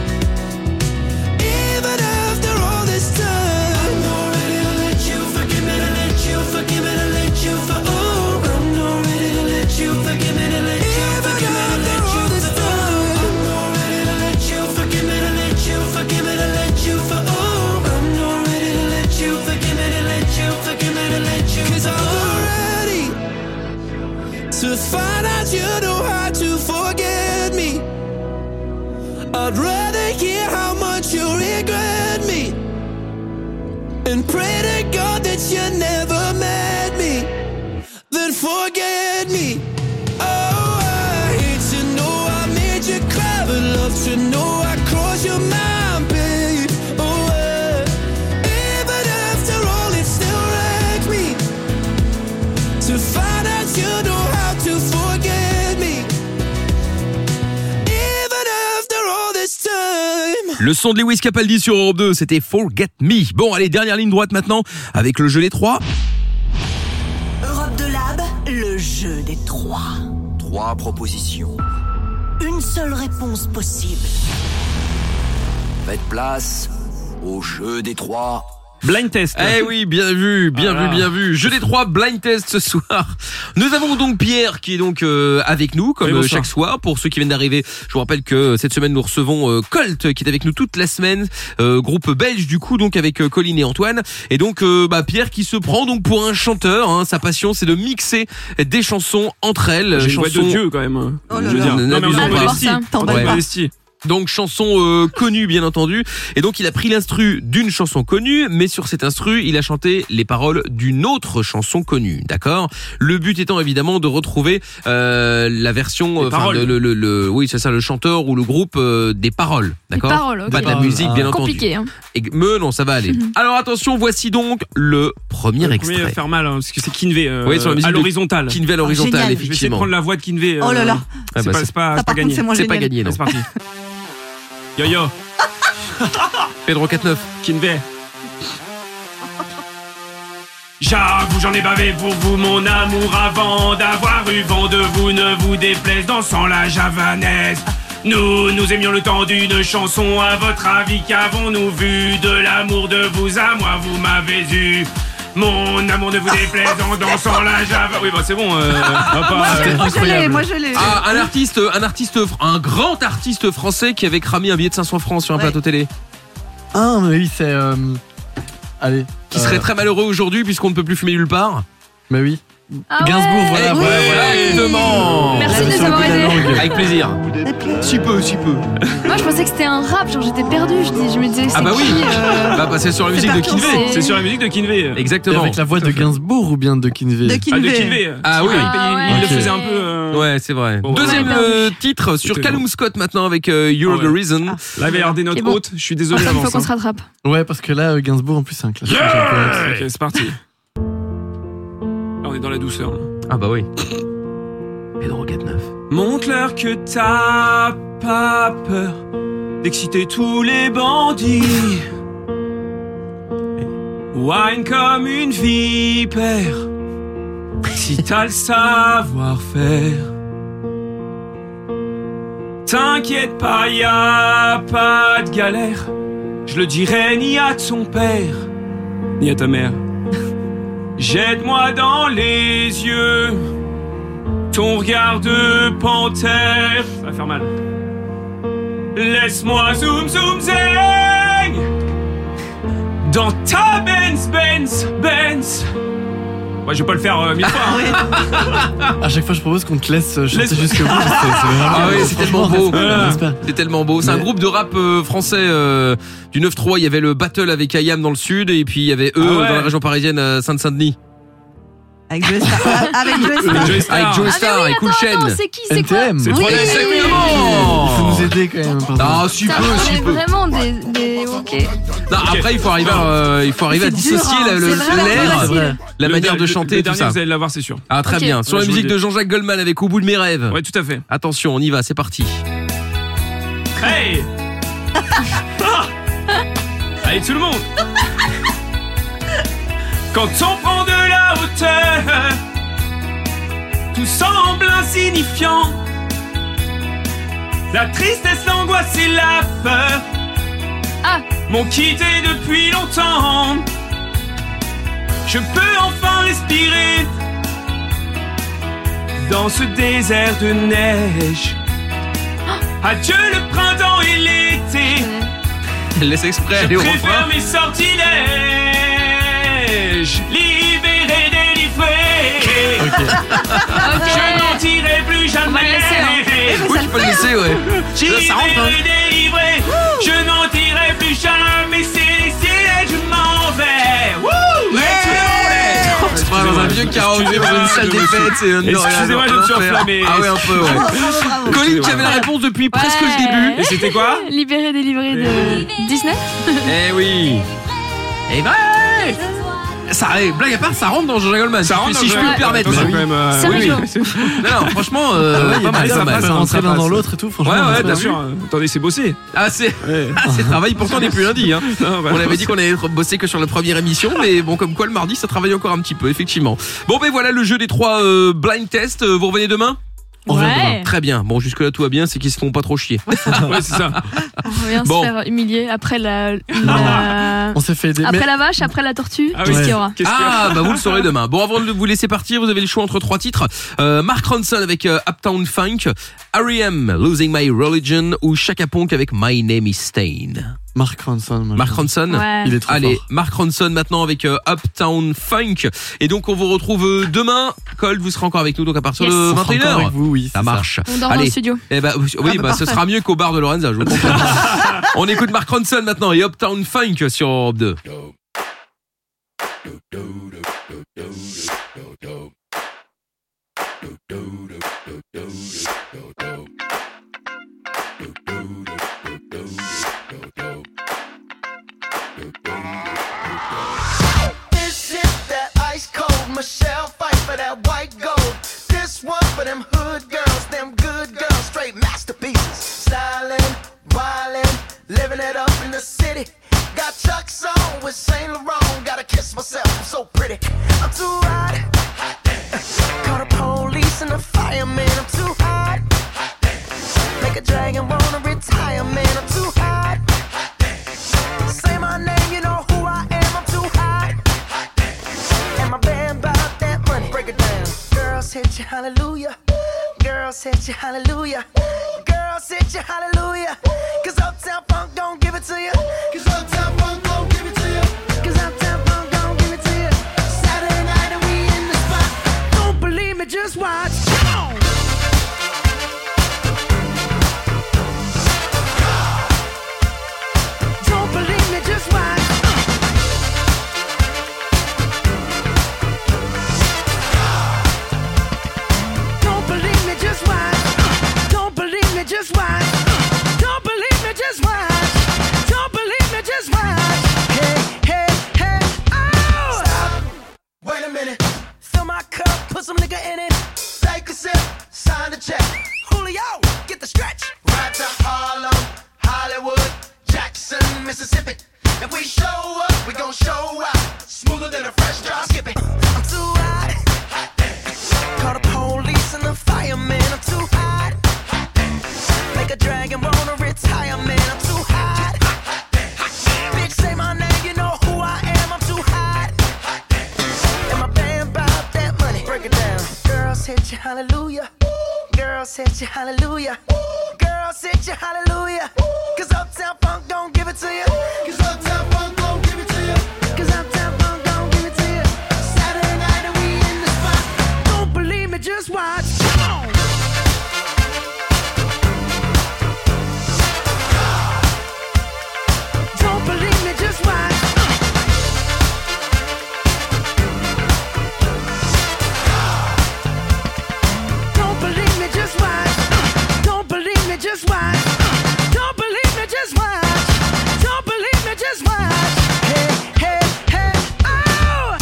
[SPEAKER 13] Even after all this time, I'm not ready to let you forgive me, to let you forgive me, to let you for. Oh, I'm not ready to let you forgive me, to let you forgive me, to let you for. I'm not ready to let you forgive me, to let you forgive me, to let you for. Oh, I'm not ready to let you forgive me, to let you forgive me, to let you. 'Cause I'm not ready to find out you know how to forget me. I'd rather hear how much you regret me and pray to God that you never met me, then forget me. Oh, I hate to know I made you cry, but love to know I crossed your mind, babe. Oh, uh, even after all, it still wrecked me to find out you know how to forget me. Even after all this time.
[SPEAKER 3] Le son de Lewis Capaldi sur Europe deux, c'était Forget Me. Bon, allez, dernière ligne droite maintenant avec le jeu des trois.
[SPEAKER 12] Europe de Lab, le jeu des trois.
[SPEAKER 1] Trois propositions.
[SPEAKER 12] une seule réponse possible.
[SPEAKER 1] Faites place au jeu des trois.
[SPEAKER 7] Blind test.
[SPEAKER 3] Eh oui, bien vu, bien
[SPEAKER 7] Voilà.
[SPEAKER 3] vu, bien vu. Jeu des trois blind test ce soir. Nous avons donc Pierre qui est donc euh, avec nous comme
[SPEAKER 7] Oui,
[SPEAKER 3] euh,
[SPEAKER 7] bonsoir.
[SPEAKER 3] chaque soir. Pour ceux qui viennent d'arriver, je vous rappelle que cette semaine nous recevons euh, Colt qui est avec nous toute la semaine, euh, groupe belge du coup donc avec euh, Colline et Antoine. Et donc euh, bah Pierre qui se prend donc pour un chanteur. Hein, sa passion c'est de mixer des chansons entre elles.
[SPEAKER 7] J'ai une voix de
[SPEAKER 3] chansons...
[SPEAKER 7] Dieu quand même.
[SPEAKER 5] Oh là
[SPEAKER 7] Je veux
[SPEAKER 5] là.
[SPEAKER 7] dire. Non mais en
[SPEAKER 3] N'abusons
[SPEAKER 7] toute
[SPEAKER 3] pas.
[SPEAKER 7] modestie. En toute
[SPEAKER 3] Ouais.
[SPEAKER 7] modestie.
[SPEAKER 3] Donc chanson euh, connue bien entendu, et donc il a pris l'instru d'une chanson connue, mais sur cet instru il a chanté les paroles d'une autre chanson connue, d'accord. Le but étant évidemment de retrouver euh, la version,
[SPEAKER 7] Les
[SPEAKER 3] enfin
[SPEAKER 7] paroles.
[SPEAKER 3] le, le, le, le- oui c'est ça, le chanteur ou le groupe euh, des paroles, d'accord.
[SPEAKER 4] Les paroles, ok.
[SPEAKER 3] Pas de la
[SPEAKER 6] Paroles.
[SPEAKER 3] musique bien
[SPEAKER 6] Ah.
[SPEAKER 3] entendu.
[SPEAKER 4] Compliqué, hein.
[SPEAKER 3] Et, mais non, ça va aller. Alors attention, voici donc le premier
[SPEAKER 7] Le
[SPEAKER 3] extrait.
[SPEAKER 7] premier va faire mal hein, parce que c'est Kinvey euh,
[SPEAKER 3] Oui, sur la musique
[SPEAKER 7] à
[SPEAKER 3] de
[SPEAKER 7] l'horizontale.
[SPEAKER 3] Kinvey à l'horizontale,
[SPEAKER 5] génial.
[SPEAKER 7] Je vais essayer de
[SPEAKER 3] effectivement.
[SPEAKER 7] prendre la voix de Kinvey.
[SPEAKER 5] Oh là là.
[SPEAKER 3] Ah
[SPEAKER 7] C'est
[SPEAKER 3] bah,
[SPEAKER 7] pas,
[SPEAKER 3] c'est-
[SPEAKER 7] c'est pas,
[SPEAKER 5] Ça,
[SPEAKER 7] c'est pas
[SPEAKER 5] par contre,
[SPEAKER 7] gagné.
[SPEAKER 5] c'est moins
[SPEAKER 3] C'est pas
[SPEAKER 5] génial.
[SPEAKER 3] gagné non.
[SPEAKER 7] C'est parti. Yo yo,
[SPEAKER 3] Pedro quatre-neuf.
[SPEAKER 7] Kinvey. J'avoue, j'en ai bavé pour vous, mon amour, avant d'avoir eu vent de vous. Ne vous déplaise, dansant la javanaise. Nous, nous aimions le temps d'une chanson. À votre avis, qu'avons-nous vu? De l'amour de vous à moi, vous m'avez eu. Mon amour ne vous déplaise en dansant la java. Oui, bah c'est bon. Euh, on va pas,
[SPEAKER 5] Moi,
[SPEAKER 7] euh,
[SPEAKER 5] je- moi, je l'ai, moi je l'ai.
[SPEAKER 3] Ah, un artiste, un artiste, un grand artiste français qui avait cramé un billet de cinq cents francs sur un
[SPEAKER 5] Ouais.
[SPEAKER 3] plateau télé.
[SPEAKER 6] Ah, mais oui, c'est. euh, Allez.
[SPEAKER 3] Qui
[SPEAKER 6] euh,
[SPEAKER 3] serait très malheureux aujourd'hui puisqu'on ne peut plus fumer nulle part.
[SPEAKER 6] Mais oui.
[SPEAKER 4] Ah
[SPEAKER 6] Gainsbourg,
[SPEAKER 4] ouais.
[SPEAKER 6] voilà,
[SPEAKER 3] Eh
[SPEAKER 6] voilà,
[SPEAKER 3] oui,
[SPEAKER 6] voilà.
[SPEAKER 3] exactement.
[SPEAKER 4] Merci de
[SPEAKER 6] Sur
[SPEAKER 4] nous
[SPEAKER 6] le
[SPEAKER 4] avoir
[SPEAKER 6] bout de la
[SPEAKER 4] aidés.
[SPEAKER 6] langue.
[SPEAKER 3] Avec plaisir. Si peu, si peu.
[SPEAKER 4] Moi, je pensais que c'était un rap, genre j'étais perdue. Je, dis, je me disais, c'est
[SPEAKER 3] Ah bah oui.
[SPEAKER 4] qui euh,
[SPEAKER 3] Bah, bah c'est sur la musique de
[SPEAKER 5] pas
[SPEAKER 3] Kinvey.
[SPEAKER 4] c'est-
[SPEAKER 7] c'est sur la musique de Kinvey.
[SPEAKER 6] Et
[SPEAKER 3] Exactement.
[SPEAKER 6] avec la voix de Gainsbourg ou bien de Kinvey
[SPEAKER 5] De
[SPEAKER 7] Ah, de
[SPEAKER 5] Kinvey.
[SPEAKER 7] Kinvey.
[SPEAKER 3] Ah oui.
[SPEAKER 7] Il, il-
[SPEAKER 4] Ah
[SPEAKER 7] il le
[SPEAKER 6] ouais.
[SPEAKER 7] faisait un peu. euh,
[SPEAKER 3] Ouais, c'est vrai.
[SPEAKER 7] Bon,
[SPEAKER 3] Deuxième
[SPEAKER 4] ouais.
[SPEAKER 3] euh, titre sur
[SPEAKER 7] C'était
[SPEAKER 3] Callum Scott maintenant avec euh, You're
[SPEAKER 7] Ah ouais.
[SPEAKER 3] the Reason.
[SPEAKER 7] Là, il va y avoir des notes
[SPEAKER 4] Et bon.
[SPEAKER 7] hautes. Je suis désolé
[SPEAKER 4] Enfin, il faut
[SPEAKER 7] d'avance.
[SPEAKER 4] qu'on
[SPEAKER 7] hein.
[SPEAKER 4] se rattrape.
[SPEAKER 6] Ouais, parce que là, euh, Gainsbourg en plus, c'est un classique. j'ai un peu hâte.
[SPEAKER 7] Ok, c'est parti. Là, on est dans la douceur. là.
[SPEAKER 3] Ah bah oui. Pedro quatre-neuf.
[SPEAKER 7] Montre-leur que t'as pas peur d'exciter tous les bandits. Wine comme une vipère, si t'as le savoir-faire. T'inquiète pas, y a pas de galère. Je le dirai ni à ton père, ni à ta mère. Jette-moi dans les yeux ton regard de panthère. Ça va faire mal. Laisse-moi zoom zoom zing dans ta Benz Benz Benz. Ouais, je vais pas le faire euh, mille fois. Hein.
[SPEAKER 6] À chaque fois, je propose qu'on te laisse euh, chanter
[SPEAKER 7] Laisse-
[SPEAKER 6] jusqu'au bout. C'est c'est vraiment.
[SPEAKER 3] Ah oui, c'est tellement beau.
[SPEAKER 6] Voilà.
[SPEAKER 3] C'est tellement beau. C'est un
[SPEAKER 6] Mais-
[SPEAKER 3] groupe de rap euh, français euh, du neuf trois. Il y avait le battle avec Ayam dans le sud et puis il y avait eux
[SPEAKER 7] Ah ouais.
[SPEAKER 3] dans la région parisienne, euh, Sainte-Saint-Denis.
[SPEAKER 5] Avec Joe Star. Avec Joe Star.
[SPEAKER 7] Avec Joe Star.
[SPEAKER 3] Avec Joe
[SPEAKER 4] Ah, mais
[SPEAKER 3] Star
[SPEAKER 4] oui,
[SPEAKER 3] et Cool
[SPEAKER 4] attends,
[SPEAKER 3] Chain.
[SPEAKER 4] attends, c'est qui, c'est
[SPEAKER 6] N T M.
[SPEAKER 4] quoi
[SPEAKER 7] C'est
[SPEAKER 4] Oui,
[SPEAKER 7] trois
[SPEAKER 4] oui,
[SPEAKER 7] laissés,
[SPEAKER 4] oui, oui.
[SPEAKER 3] Exactement.
[SPEAKER 6] Il faut nous aider quand même. pardon.
[SPEAKER 3] Ah, si
[SPEAKER 4] Putain,
[SPEAKER 3] peu,
[SPEAKER 4] on
[SPEAKER 3] si
[SPEAKER 4] est
[SPEAKER 3] peu.
[SPEAKER 4] vraiment des, des... Ok.
[SPEAKER 3] Non, après il faut arriver, à, euh, il faut arriver à
[SPEAKER 5] C'est dur,
[SPEAKER 3] dissocier
[SPEAKER 5] hein.
[SPEAKER 3] la- le-
[SPEAKER 5] C'est vraiment
[SPEAKER 3] l'air,
[SPEAKER 5] pas
[SPEAKER 6] C'est
[SPEAKER 5] facile.
[SPEAKER 6] vrai.
[SPEAKER 3] la
[SPEAKER 7] Le
[SPEAKER 3] manière
[SPEAKER 7] der-
[SPEAKER 3] de
[SPEAKER 7] le-
[SPEAKER 3] chanter,
[SPEAKER 7] le
[SPEAKER 3] tout
[SPEAKER 7] dernier,
[SPEAKER 3] ça.
[SPEAKER 7] vous allez l'avoir, c'est sûr.
[SPEAKER 3] Ah très
[SPEAKER 4] Ok.
[SPEAKER 3] bien. Sur
[SPEAKER 7] Ouais,
[SPEAKER 3] la
[SPEAKER 7] je vous
[SPEAKER 3] musique
[SPEAKER 7] le dis.
[SPEAKER 3] de Jean-Jacques Goldman avec Au bout de mes rêves.
[SPEAKER 7] Ouais, tout à fait.
[SPEAKER 3] Attention, on y va, c'est parti.
[SPEAKER 7] Hey Ah allez, tout le monde. Quand on prend de la hauteur, tout semble insignifiant. La tristesse, l'angoisse et la peur
[SPEAKER 4] Ah.
[SPEAKER 7] m'ont quitté depuis longtemps. Je peux enfin respirer dans ce désert de neige. Adieu le printemps et l'été.
[SPEAKER 3] Laisse exprès
[SPEAKER 7] Je
[SPEAKER 3] aller au
[SPEAKER 7] préfère
[SPEAKER 3] refrain.
[SPEAKER 7] mes sortilèges. Libéré, délivré.
[SPEAKER 6] Ok.
[SPEAKER 7] Je n'en tirerai plus jamais.
[SPEAKER 4] On va le laisser, hein.
[SPEAKER 3] Oui, tu peux le laisser, ouais. Là, ça rentre, hein.
[SPEAKER 7] Libéré, délivré. Je n'en tirerai plus jamais. C'est décidé, je m'en vais. Wouh! Let's roll it.
[SPEAKER 3] C'est pas dans un vieux karaoké dans une salle des fêtes, c'est un
[SPEAKER 7] Excusez-moi, je me suis enflammé.
[SPEAKER 3] Ah ouais, un peu, ouais.
[SPEAKER 5] Bravo, bravo, bravo.
[SPEAKER 3] Colline qui avait la réponse depuis presque le
[SPEAKER 4] Ouais.
[SPEAKER 3] début.
[SPEAKER 7] Et c'était quoi?
[SPEAKER 4] Libéré, délivré de Disney.
[SPEAKER 3] Eh oui. Eh ben, ça, eh, blague à part, ça rentre dans Jean-Jacques Goldman.
[SPEAKER 7] Ça rentre
[SPEAKER 3] si
[SPEAKER 7] dans
[SPEAKER 3] je puis
[SPEAKER 7] Jean-
[SPEAKER 3] me permettre.
[SPEAKER 7] Attends,
[SPEAKER 3] Bah
[SPEAKER 7] c'est
[SPEAKER 3] oui.
[SPEAKER 7] quand même, euh,
[SPEAKER 4] C'est
[SPEAKER 7] oui,
[SPEAKER 4] rigolo.
[SPEAKER 7] oui.
[SPEAKER 3] Non, non, franchement, euh,
[SPEAKER 6] Ah ouais,
[SPEAKER 3] pas mal,
[SPEAKER 6] ça
[SPEAKER 3] pas mal.
[SPEAKER 6] passe,
[SPEAKER 3] ça
[SPEAKER 6] rentrer
[SPEAKER 3] passe.
[SPEAKER 6] l'un dans l'autre et tout. Franchement,
[SPEAKER 3] Ouais, ouais,
[SPEAKER 6] c'est
[SPEAKER 3] t'as
[SPEAKER 7] Bien
[SPEAKER 3] vu.
[SPEAKER 7] sûr. Attendez, c'est bossé.
[SPEAKER 3] Ah, c'est,
[SPEAKER 7] Ouais.
[SPEAKER 3] ah, c'est travail. Pourtant, on n'est plus lundi. Hein.
[SPEAKER 7] Non, bah,
[SPEAKER 3] On avait dit qu'on allait bosser que sur la première émission, mais bon, comme quoi le mardi, ça travaille encore un petit peu, effectivement. Bon, ben voilà le jeu des trois euh, blind tests. Euh, Vous revenez demain? On revient
[SPEAKER 4] Ouais.
[SPEAKER 3] demain. Très bien. Bon, jusque-là, tout va bien, c'est qu'ils se font pas trop chier.
[SPEAKER 7] Ouais, c'est ça.
[SPEAKER 4] On vient
[SPEAKER 3] Bon.
[SPEAKER 4] se faire humilier après la. la-
[SPEAKER 6] On s'est fait aider.
[SPEAKER 4] Après
[SPEAKER 6] mais-
[SPEAKER 4] la vache, après la tortue,
[SPEAKER 7] Ah oui.
[SPEAKER 4] qu'est-ce qu'il y
[SPEAKER 6] Ouais.
[SPEAKER 4] aura?
[SPEAKER 7] Qu'est-ce qu'il y a
[SPEAKER 3] Ah, bah vous le saurez demain. Bon, avant de vous laisser partir, vous avez le choix entre trois titres. Euh, Mark Ronson avec euh, Uptown Funk, R E M, Losing My Religion ou Chaka Ponk avec My Name is Stain.
[SPEAKER 6] Mark Ronson. moi,
[SPEAKER 3] Mark
[SPEAKER 6] je-
[SPEAKER 3] Ronson.
[SPEAKER 4] Ouais.
[SPEAKER 6] Il est trop
[SPEAKER 3] Allez,
[SPEAKER 6] fort.
[SPEAKER 3] Mark Ronson maintenant avec euh, Uptown Funk. Et donc on vous retrouve euh, demain. Cold, vous serez encore avec nous donc à partir
[SPEAKER 4] Yes.
[SPEAKER 3] de
[SPEAKER 6] On sera
[SPEAKER 3] vingt et une
[SPEAKER 6] encore
[SPEAKER 3] heures.
[SPEAKER 6] avec vous, oui.
[SPEAKER 3] Ça
[SPEAKER 6] c'est
[SPEAKER 3] marche.
[SPEAKER 4] On dort dans
[SPEAKER 3] Allez.
[SPEAKER 4] le studio.
[SPEAKER 3] Eh bah, oui,
[SPEAKER 5] Ah,
[SPEAKER 3] bah,
[SPEAKER 5] bah,
[SPEAKER 3] ce
[SPEAKER 5] parfait.
[SPEAKER 3] sera mieux qu'au bar de Lorenza, je vous comprends. On écoute Mark Ronson maintenant et Uptown Funk sur Europe deux.
[SPEAKER 13] This is that ice cold Michelle fight for that white gold. This one for them hood girls, them good girls, straight masterpieces. Stylin', wildin', living it up in the city. Got Chuck's on with Saint Laurent. Gotta kiss myself, I'm so pretty. I'm too hot. Call the police and the fireman. I'm too hot. Make a dragon wanna retire, man. I'm too hot. Say my name, you know who I am. I'm too hot. And my band bought that money. Break it down. Girls hit you, hallelujah. Girls hit you, hallelujah. Girls hit you, hallelujah. Cause Uptown Funk don't give it to you. Cause Uptown Funk don't give it to you. Cause Uptown Funk don't give it to you. Saturday night and we in the spot. Don't believe me, just watch. Come on. Don't believe me, just watch. Don't believe me, just watch. Don't believe me, just watch. Don't believe me, just watch. Don't believe me, just watch. Hey, hey, hey, oh! Stop. Wait a minute. Fill my cup, put some nigga in it. Take a sip, sign the check. Julio, get the stretch. Right to Harlem, Hollywood, Jackson, Mississippi. If we show up, we gon' show out. Smoother than a fresh drop. Skip it. I'm too hot. Call the police and the fireman. I'm too hot. Make a dragon wanna retire, man. I'm too hot. Bitch, say my name, you know who I am. I'm too hot. And my band bought that money. Break it down. Girls hit you, hallelujah. Girls hit you, hallelujah. Girls hit you, hallelujah. Cause Uptown Funk don't give it to you. Cause Uptown Funk don't give it to you. Cause Uptown Funk don't give it to you. Saturday night and we in the spot. Don't believe me, just watch. Come on. Don't believe me, just watch. Don't believe me, just watch. Don't believe me, just watch. Don't believe me, just watch. Don't believe me, just watch. Hey, hey, hey, oh!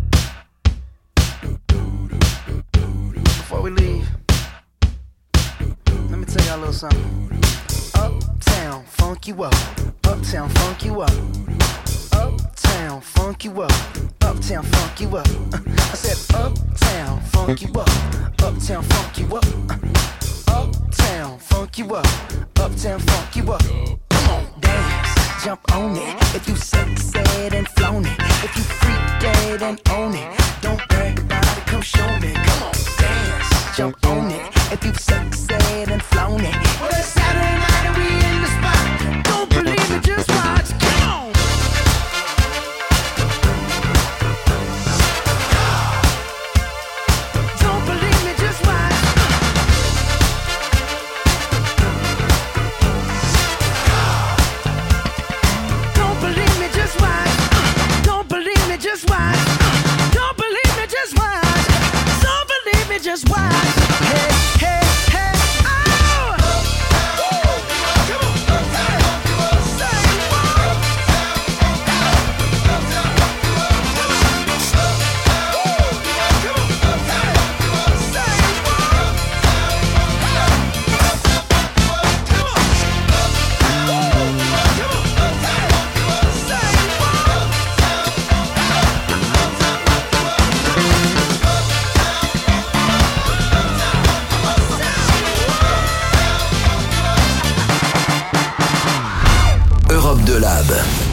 [SPEAKER 13] Before we leave, let me tell y'all a little something. Uptown, funk you up. Uptown, funk you up. Uptown, funk you up. Uptown, funk you up. Uh, I said uptown, funk you up. Uptown, funk you up. Uh, uptown, funk you up. Uptown, funk you up. Come on, dance, jump on it. If you sexed and flown it. If you freak dead and own it. Don't brag about it, come show me. Come on, dance, jump on it. If you sexed and flown it. Well, it's Saturday night and we in the spot. Don't believe me, just watch. Come on. Don't believe me, just watch. Don't believe me, just watch. Don't believe me, just watch. Don't believe me, just watch. Don't believe me, just watch. Hey, hey, hey, oh!
[SPEAKER 14] de Lab.